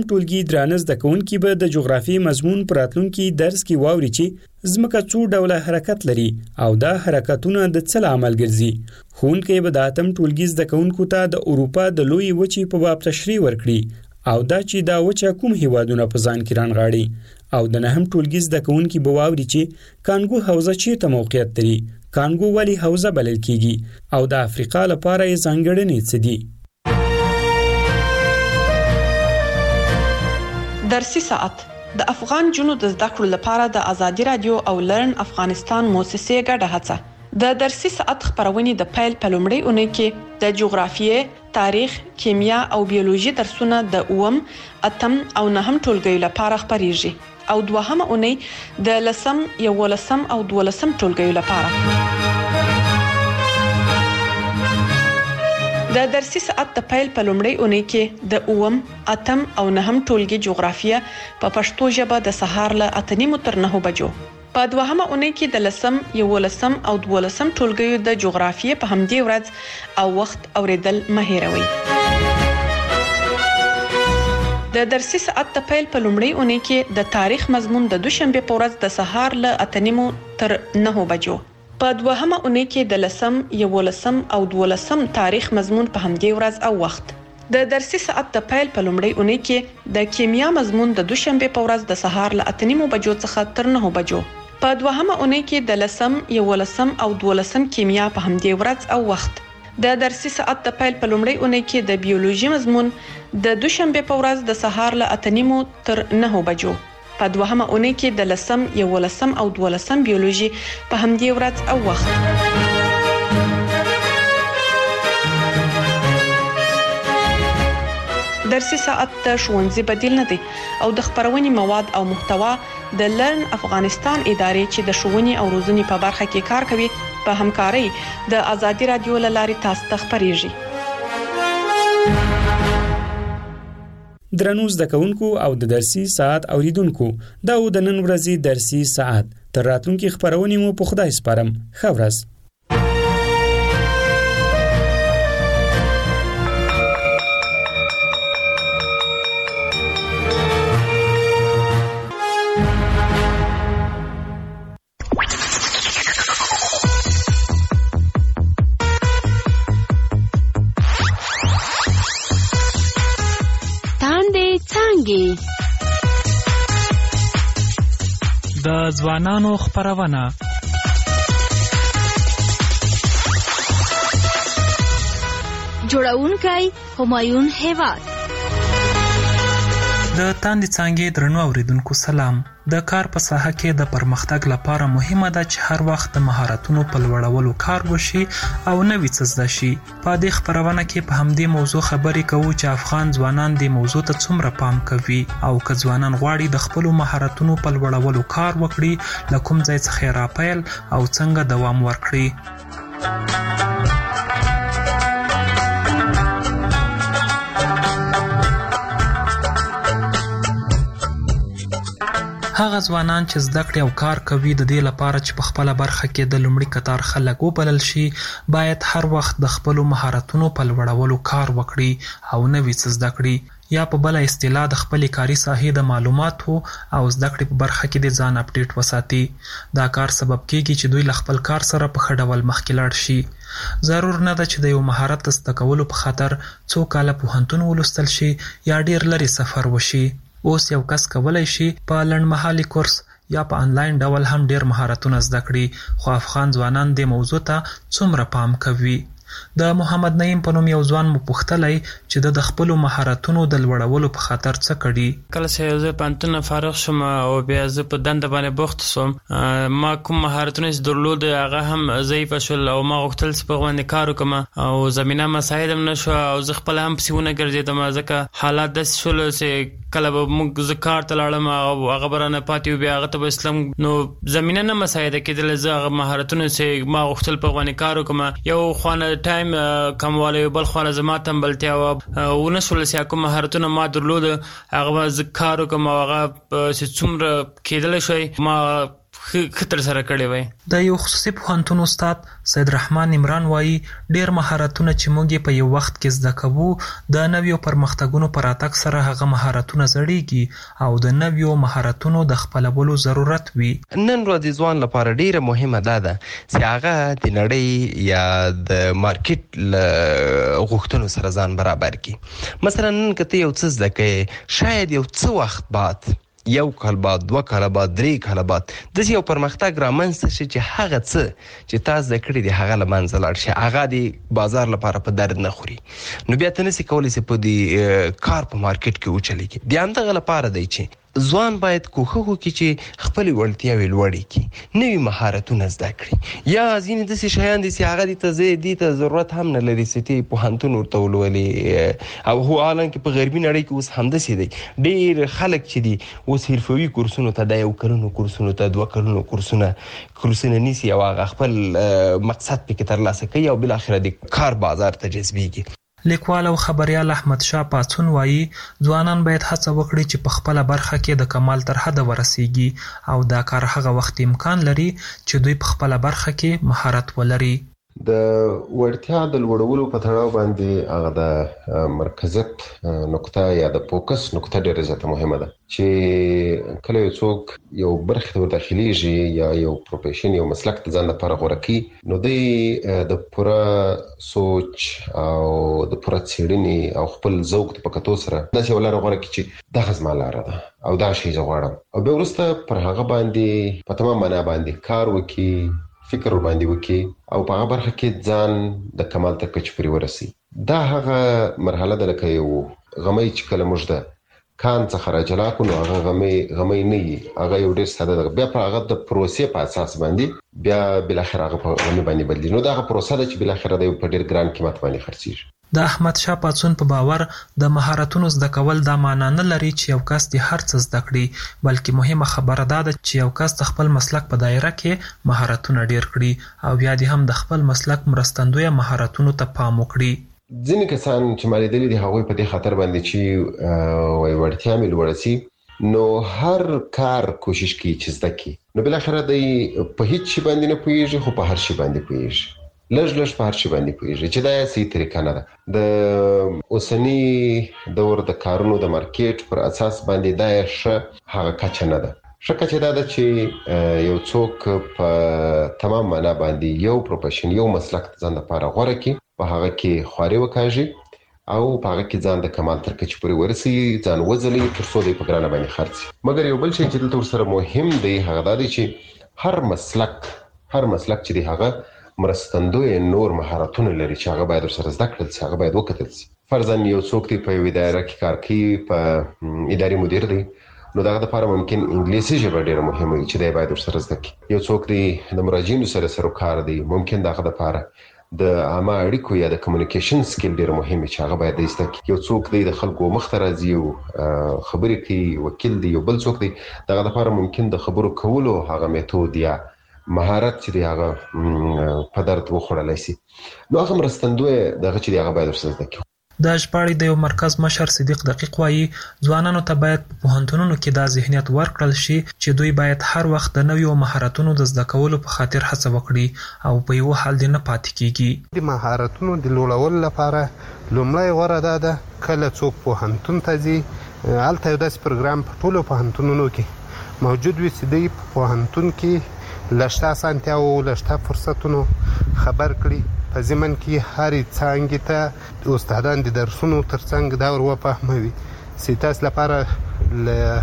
ټولګي درانه زده کوونکي به د جغرافیې مضمون په راتلونکي درس کې واوري چې ځمکه څو ډوله حرکت لري او دا حرکتونه د څه له امله ګرځي. ښوونکی به د اتم ټولګي زده کوونکو ته د اروپا د لویې وچې په باب تشریح ورکړي او دا چې دا وچه کوم هیوادونه په ځان کې رانغاړي او د نهم ټولګي زده کوونکي به واوري چې کانګو حوزه چیرته موقعیت لري، کانګو ولې حوزه بلل کیږي او د افریقا لپاره یې ځانګړنې څه دي. درسي ساعت د افغان جنو د زده کړو لپاره د ازادي رادیو او لرن افغانستان موسسې ګډه هڅه. د درسي ساعت خبرونه د پیل په لومړۍ اونۍ کې د جغرافیې، تاریخ، کیمیا او بیولوژي درسونه د اوم، اتم او نهم ټولګیو لپاره خبريږي او دوهمه اونۍ د لسم، یولسم او دولسم ټولګیو لپاره. د درسي ساعت د پیل په لومړۍ اونۍ کې د اوم، اتم او نهم ټولګي جغرافیه په پښتو ژبه د سهار له اته نیمو تر نهو بجو. په دوهمه اونۍ کې د لسم، یولسم او دولسم ټولګیو د جغرافیې په همدې ورځ او وخت اوریدل مه هېروئ. د درسي ساعت د پیل په لومړۍ اونۍ کې د تاریخ مضمون د دوشنبه په ورځ د سهار له اته نیمو تر نهو بجو. په دوهمه اونۍ کې د لسم، یولسم او دولسم تاریخ مضمون په همدې ورځ او وخت. د درسي ساعت د پیل په لومړۍ اونۍ کې د کیمیا مضمون د دوشنبه په ورځ د سهار له اته نیمو بجو څخه تر نهو بجو. په دوهمه اونۍ کې د لسم، یولسم او دولسم کیمیا په همدې ورځ او وخت. د درسي ساعت د پیل په لومړۍ اونۍ کې د بیولوژي مضمون د دوشنبه په ورځ د سهار له اته نیمو تر نهو بجو. په دوهمه اونۍ کې د لسم، یولسم او دولسم بیولوژي په همدې ورځ او وخت. درسي ساعت د ښوونځي بدیل نه دی او د خبرونې مواد او محتوا د لرن افغانستان ادارې چې د ښوونې او روزنې په برخه کې کار کوي په همکارۍ د ازادي رادیو له لارې تاسو ته خبريږي. درنو زده کوونکو او د درسي ساعت اوریدونکو دا و د نن ورځې درسي ساعت. تر راتلونکي خبرونې مو په خدای سپارم. ښه ورځ. د ځوانانو خبرونه جوړونکی همایون هیواد. د تاندې څانګې درنو اوریدونکو سلام. د کار په ساحه کې د پرمختګ لپاره مهمه ده چې هر وخت د مهارتونو په لوړولو کار وشي او نوې څه زده شي. په دې خبرونه کې په همدې موضوع خبرې کوو چې افغان ځوانان دې موضوع ته څومره پام کوي او که ځوانان غواړي د خپلو مهارتونو په لوړولو کار وکړي له کوم ځای څخه یې راپیل او څنګه دوام ورکړي. هغه ځوانان چې زده کړې او کار کوي د دې لپاره چې په خپله برخه کې د لومړي کتار خلک وبلل شي باید هر وخت د خپلو مهارتونو په لوړولو کار وکړي او نوې څه زده کړي یا په بله اصطلاح د خپلې کاري ساحې د معلوماتو او زده کړې په برخه کې د ځان اپډیټ وساتي. دا کار سبب کیږي چې دوی له خپل کار سره په ښه ډول مخکې لاړ شي. ضرور نه ده چې د یو مهارت د زده کولو په خاطر څو کاله پوهنتون ولوستل شي یا ډیر لرې سفر وشي. اوس یو کس کولی شي په لنډمهالي کورس یا په انلاین ډول هم ډیر مهارتونه زده کړي، خو افغان ځوانان دې موضوع ته څومره پام کوي؟ د محمد نعیم په نوم یو ځوان مو پوښتلی چې د خپلو مهارتونو د لوړولو په خاطر څه کړي. کله چې زه پوهنتون نه فارغ شوم او بیا زه په دنده باندې بوخت شوم، ما کوم مهارتونه چې درلود هغه هم ضعیفه شول او ما غوښتل چې په هغو باندې کار وکړم او زمینه مساعد هم نه شوه او زه خپله هم پسې ونه ګرځېدم ځکه حالات داسې شول چې کله به موږ زه کار ته لاړم او هغه به رانه پاتې و، بیا هغه ته به اسلم نو زمینه نه مساعده کېدله. زه هغه مهارتونه چې ما غوښتل په هغو باندې کار وکړم، یو خوانه ټایم کموالی، بل خواله زما تنبلتیا وه، ونه شوله چې کوم مهارتونه ما درلود هغه به زه کار وکړم او هغه چې څومره کېدلی شوی ما خطر سره کړی وای. د یو خصوصي پوهنتون استاد سید رحمان عمران وایي ډیر مهارتونه چې موږ په یو وخت کې زده کوو د نویو پرمختګونو پر راتګ سره هغه مهارتونه زړیږي او د نویو مهارتونو د خپلولو ضرورت وي. نن ورځ ځوان لپاره ډیره مهمه ده چې هغه د نړۍ یا د مارکیټ غوښتنو سره ځان برابر کړي. مثلا نن کته یو څه زده کوي شاید یو څه وخت بعد یو کال بعد دوه کال بعد درې کال بعد د یو پرمختګ رامنځته شي چې هغه څه چې تاسو د کړی دی هغه لمنځه لاړ شي هغه د بازار لپاره په درد نه خوري نو بیا تنه سي کولای سي په دې کار په مارکیټ کې وچلېږي. بیا هم دغه لپاره دی چې ځوان باید کوښښ وکړي چې خپل وړتیاوې لوړې کړي نوي مهارتونه زده کړي یا ځینې داسې شیان دي چې هغه دې ته زه دې ته ضرورت هم نه لري چې ته پوهنتون ورته ولولې او هو حالانکه په غربي نړۍ کې اوس همداسې دی ډېر خلک چې دي اوس حرفوي کورسونو ته د یو کلونو کورسونو ته دوه کلونو کورسونه کورسونه نیسي او هغه خپل مقصد پکې ترلاسه کوي او بالاخره د کار بازار ته جذبېږي. لیکوال او خبريال احمد شاه پاڅون وایي ځوانان باید هڅه وکړي چې په خپل برخه کې د کمال تر حد ورسیږي او دا کار هغه وخت امکان لري چې دوی په خپل برخه کې مهارت ولري. د ورتیا د لوړولو په تړاو باندې هغه د مرکزیت نقطه یا د فوکس نقطه ډیره زیاته مهمه ده چې کله یو څوک یو برخه ته داخليږي یا یو پروفیشن یو مسلک ته ځان لپاره غوړه کوي نو د د پوره سوچ او د پوره څېړنې او خپل ذوق په کتو سره داسې ولر غوړه کوي چې دغه زما لاره ده او دا شی زه غواړم او به ورسته پر هغه باندې په تمام معنا باندې کار وکړي فکر باندې وکړي او په هغه برخه کې ځان د کمال تر کچې پورې ورسي. دا هغه مرحله ده لکه یو غمی چې کله موږ ده کان څخه راجلا کو نو هغه غمی غمی نه وي هغه یو ډېر ساده ده بیا په هغه د پروسې په اساس باندې بیا بالاخره هغه په غمی باندې بدلی نو دا هغه پروسه ده چې بالاخره د په ډېر ګران قیمت باندې خرڅیږي. د احمد شاه پاڅون په باور د مهارتونو زده کول دا معنی نه لري چې یو کس د هر څه زده کړي بلکې مهمه خبره ده چې یو کس د خپل مسلک په دایره کې مهارتونه ډیر کړي او بیا د هم د خپل مسلک مرستندوی مهارتونو ته پام وکړي. ځینې کسان چې مالیدلې دي هغوی په دې خاطر باندې چې وای ورتیا مې لوړه سي نو هر کار کوشش کوي چې زده کړي نو بالاخره د په هیڅ شي باندې نه پوهیږي خو په هر شي باندې پوهیږي لږ لږ په هر شي باندې پوهیږي چې دا یې صحیح طریقه نه ده. د اوسني دور د کارونو د مارکیټ پر اساس باندې دا یې ښه هغه کچه نه ده. ښه کچه دا ده چې یو څوک په تمام معنا باندې یو پروفیشن یو مسلک ځان لپاره غوره کړي په هغه کې خواري وکړي او په هغه کې ځان د کمال تر کچې پورې ورسي ځان وځلي تر څو د په ګرانه باندې خرڅي. مګر یو بل شی چې دلته ورسره مهم دی هغه دا دی چې هر مسلک هر مسلک چې دی هغه مرستندوی نور مهارتونه لري چې هغه باید سره زده کړل شي هغه باید وکتل شي. فرضاً یو څوک دی په یو اداره کې کار کوي په اداري مدیر دی نو دغه لپاره ممکن انګلیسي ژبه ډیره مهمه وي چې دی باید سره زده کړي. یو څوک دی د مراجعینو سره سره کار دی ممکن دغه لپاره د عامه اړیکو یا د کمیونیکیشن سکیل ډیره مهمه چې هغه باید زده کړي. یو څوک دی د خلکو مخ ته راځي او خبرې کوي وکیل دی یو بل څوک دی دغه لپاره ممکن د خبرو کولو هغه میتود یا مهارت چې دی هغه په درد وخوړلای شي نو هغه مرستندوی دغه چې دی هغه باید ورسره زده کړي. د ژباړې د یو مرکز مشر صدیق دقیق وایي ځوانانو ته باید په پوهنتونونو کې دا ذهنیت ورکړل شي چې دوی باید هر وخت د نویو مهارتونو د زده کولو په خاطر هڅه وکړي او په یو حال دې نه پاتې کیږي. د مهارتونو د لوړولو لپاره لومړی غوره ده ده کله څوک پوهنتون ته ځي هلته یو داسې پروګرام په ټولو پوهنتونونو کې موجود وي چې دوی په پوهنتون کې لشته اسانتیاو لشته فرصتونو خبر کړي په ضمن کې هرې څانګې ته استادان د درسونو ترڅنګ دا ور وفهموي چې تاسو لپاره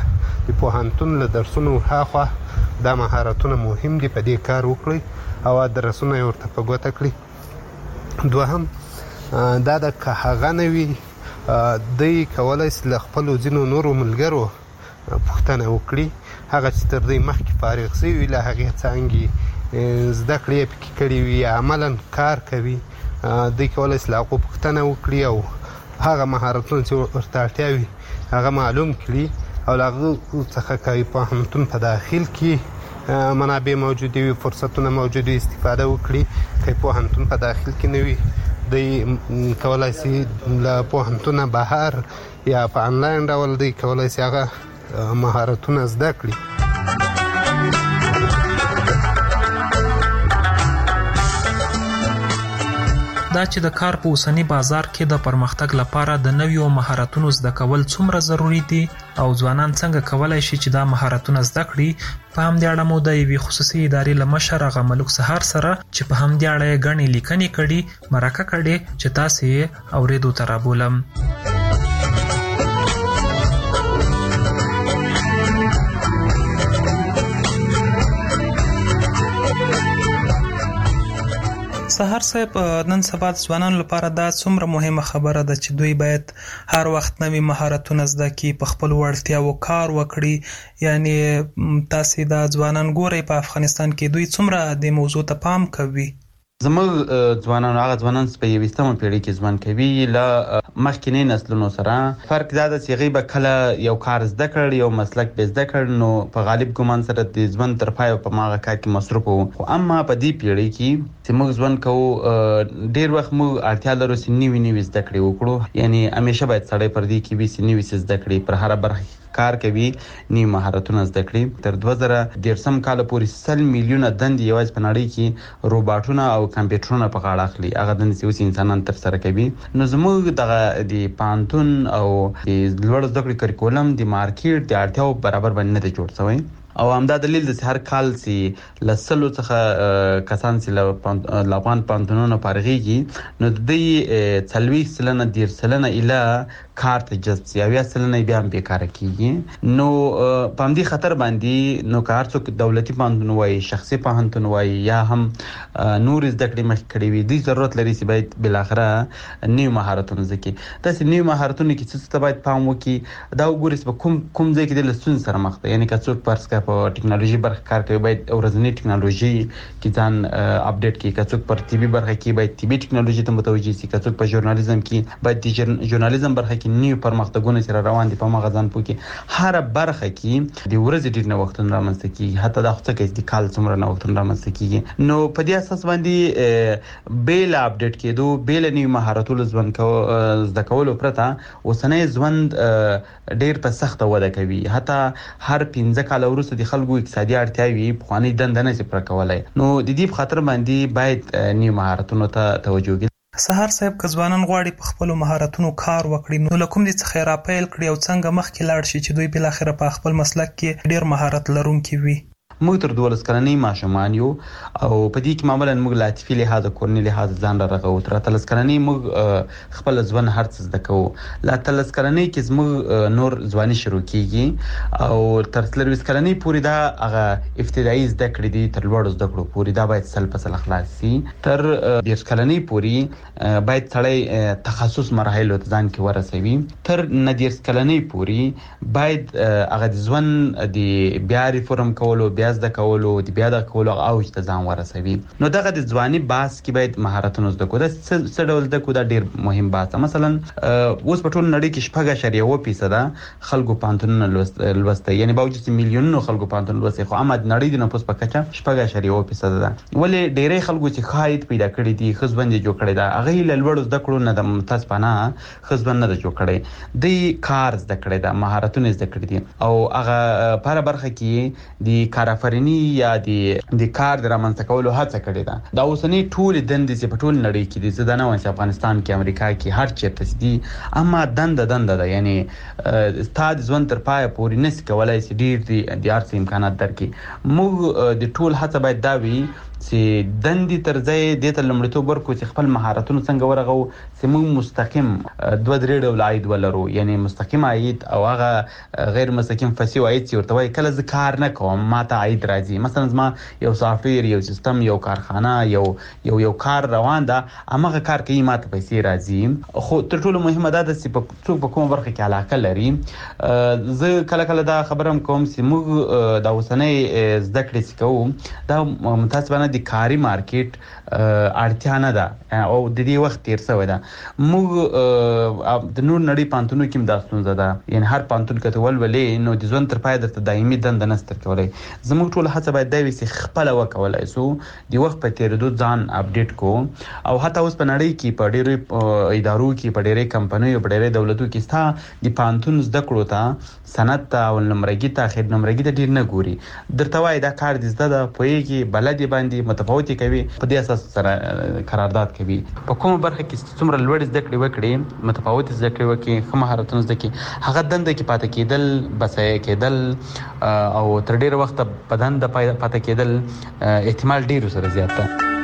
د پوهنتون له درسونو هاخوا دا مهارتونه مهم دي په دې کار وکړئ او درسونه یې ورته په ګوته کړي. دوهم دا د که هغه نه وي دوی کولی شي له خپلو ځینو نورو ملګرو پوښتنه وکړي هغه چې تر دې مخکې فارغ شوي له هغې څانګې زده کړې یې پکې کړي وي عملا کار کوي دوی کولی شي له هغو پوښتنه وکړي او هغه مهارتونه چې ورته اړتیا وي هغه معلوم کړي او له هغه څخه که پوهنتون په داخل کې منابع موجودې وي فرصتونه موجود وي استفاده وکړي که پوهنتون په داخل کې نه وي دوی کولی شي له پوهنتونه بهر یا په انلاین ډول دوی کولی شي هغه مهارتونه زده کړي. دا چې د کار په اوسنی بازار کې د پرمختګ لپاره د نویو مهارتونو زده کول څومره ضروری دي او ځوانان څنګه کولای شي چې دا مهارتونه زده کړي. په همدې اړه مو د یوې خصوصي ادارې له مشر هغه ملک سهار سره چې په همدې اړه یې ګڼې لیکنې کړي مرکه کړې چې تاسې یې اورېدو ته رابولم. سهار صاحب، نن سبا د ځوانانو لپاره دا څومره مهمه خبره ده چې دوی باید هر وخت نوي مهارتونه زده کړي، په خپل وړتیاو کار وکړي. یعنی تاسې دا ځوانان ګورئ په افغانستان کې دوی څومره د موضوع ته پام کوي؟ زموږ ځوانان هغه ځوانان چې په یویشتمه پیړۍ کې ژوند کوي له مخکینی نسلونو سره فرق دا ده چې هغوی به کله یو کار زده کړ، یو مسلک به زده کړ، نو په غالب ګمان سره د ژوند تر پایه په هغه کار کې مصروف وو. خو اما په دې پیړۍ کې چې موږ ژوند کوو ډېر وخت موږ اړتیا لرو چې نوي نوي زده کړې وکړو. یعنی همیشه باید سړی پر دې کې وي چې نوي څه زده کړي، پر هره برخه کار کوي، نوي مهارتونه زده کړي. تر دوه زره دېرشم کال پورې سل میلیونه دندې یوازې په نړۍ کې روباټونه او کمپیوټرونه په غاړه اخلي، هغه دندې چې اوس انسانان ترسره کوي. نو زموږ دغه د پوهنتون او د لوړ زده کړې کریکولم د مارکیټ د اړتیاو برابر باندې نه دی جوړ شوی. او همدا دلیل د هر کال چې له سلو څخه کسان چې له افغان پوهنتونونو فارغېږي نو د دوی څلوېښت سلنه دېرش سلنه ایله کار ته جذب شي، اویا سلنه بیا هم بېکاره کېږي. نو په همدې خطر باندې نو که هر څوک دولتي پوهنتون وایي، شخصي پوهنتون وایي، یا هم نور زده کړې مخکې کړې وي، دوی ضرورت لري چې باید بالاخره نوي مهارتونه زده کړي. داسې نوي مهارتونه کې څه ته باید پام وکړي، دا وګورئ چې په کوم کوم ځای کې د له ستونزې سره مخ دی. یعنې که څوک فرض کړه په ټکنالوژي برخه کار کوي باید ورځنی ټکنالوژي کې ځان اپډیټ کړي، که څوک پر طبي برخه کې باید طبي ټکنالوژي ته متوجه شي، که څوک په ژورنالیزم کې باید د ژورنالیزم برخه کې نوي پرمختګونه چې را روان دي په هغه ځان پوه کړي. هره برخه کې د ورځې ډېر نوښتونه رامنځته کېږي، حتی دا خو څه کوي د کال څومره نوښتونه رامنځته کېږي. نو په دې اساس باندې بې له اپډیټ کېدو، بې له نوي مهارتونو ژوند زده کولو پرته اوسنی ژوند ډېر په سخته وده کوي. حتی هر پنځه کاله وروسته د خلکو اقتصادي اړتیاوې پخوانۍ دنده نه شي پوره کولی. نو د دې په خاطر باندې باید نوي مهارتونو ته توجه وکړي. سهار صاحب، که ځوانان غواړي په خپلو مهارتونو کار وکړي نو له کوم دې څخه یې راپیل کړي او څنګه مخکې لاړ شي چې دوی بالاخره په خپل مسلک کې ډېر مهارت لرونکي وي؟ موږ تر دولس کلنۍ ماشومان یو او په دې کې معمولا موږ له عاطفي لحاظه کورني لحاظه ځان را رغوو. تر اتلس کلنۍ موږ خپل ژوند هر څه زده کوو. له اتلس کلنۍ کې زموږ نور ځواني شروع کېږي او تر څلرویشت کلنۍ پورې دا هغه ابتدایي زده کړې دي، تر لوړو زده کړو پورې دا باید سل په سل خلاص شي. تر دېرش کلنۍ پورې باید سړی تخصص مراحلو ته ځان کې ورسوي. تر نه دېرش کلنۍ پورې باید هغه د ژوند د بیا ریفورم کولو، بیا زده کولو، د بیا دغه کولو اوج ته ځان ورسوي. نو دغه د ځواني بحث کې باید مهارتونه زده کړو. دا څه ډول زده کړو؟ دا ډېر مهم بحث ده. مثلا اوس په ټوله نړۍ کې شپږ اعشاریه اوه فیصده خلکو پوهنتونونه لوستی، یعنې باوجود چې میلیونونو خلکو پوهنتون لوستی، خو اما د نړۍ د نفوس په کچه شپږ اعشاریه اوه فیصده ده. ولې ډېری خلکو چې ښه عاید پیدا کړي دي، ښه ژوند یې جوړ کړی ده، هغوی له لوړو زده کړو نه د متاسفانه ښه ژوند نه ده جوړ کړی. دوی کار زده کړی ده، مهارتونه زده کړي دي او هغه په هره برخه کې د کارآفریني یا د د کار د رامنځته کولو هڅه کړې ده. دا اوسنۍ ټولې دندې چې په ټول نړۍ کې دي، زه دا نه وایم چې افغانستان کې، امریکا کې، هر چېرته دي، اما دنده دنده ده. یعنې ستا د ژوند تر پایه پورې نشي کولی چې ډېر د هر څه امکانات درکړي. موږ د ټول هڅه باید دا وي چې دندې تر ځای دې ته لومړیتوب ورکړو چې خپل مهارتونه څنګه ورغو چې موږ مستقیم دوه درې ډوله عاید ولرو. یعنې مستقیم عاید او هغه غیر مستقیم فسیو عاید چې ورته وایي. کله زه کار نه کوم ما ته عاید راځي، مثلا زما یو سافټویر، یو سیستم، یو کارخانه، یو یو یو کار روان ده، هماغه کار کوي، ما ته پیسې راځي. خو تر ټولو مهمه دا ده چې څوک په کومه برخه کې علاقه لري. زه کله کله دا خبره هم کوم چې موږ د اوسنۍ زده کړې چې کوو دا متاسفانه د کاري مارکیټ اړتیا نه ده او د دې وخت تیر شوی ده. موږ د نور نړۍ پوهنتونونو کې هم دا ستونزه ده، یعنې هر پوهنتون که ته ولولې نو د ژوند تر پایه درته دایمي دنده نشته درکولی. زموږ ټوله هڅه باید دا وي چې خپله وکولی شو د وخت په تېرېدو ځان اپډیټ کړو. او حتی اوس په نړۍ کې په ډېرو ادارو کې، په ډېرې کمپنیو، په ډېرې دولتو کې ستا د پوهنتون زده کړو ته، سند ته، اول نمرګي ته، اخر نمرګي ته ډېر نه ګوري. درته وایي دا کار دې زده ده، پوهېږي، بلد یې باندې متفاوتې کوي. په دې اساس مؤسس سره قرارداد کوي. په کومه برخه کې څومره لوړ زده کړې وکړي، متفاوت زده کړې وکړي، خو مهارتونه زده کړي، هغه دنده کې پاتې کېدل، بسای کېدل او تر ډیره وخت په دنده پاتې کېدل احتمال ډیر سره زیات ده.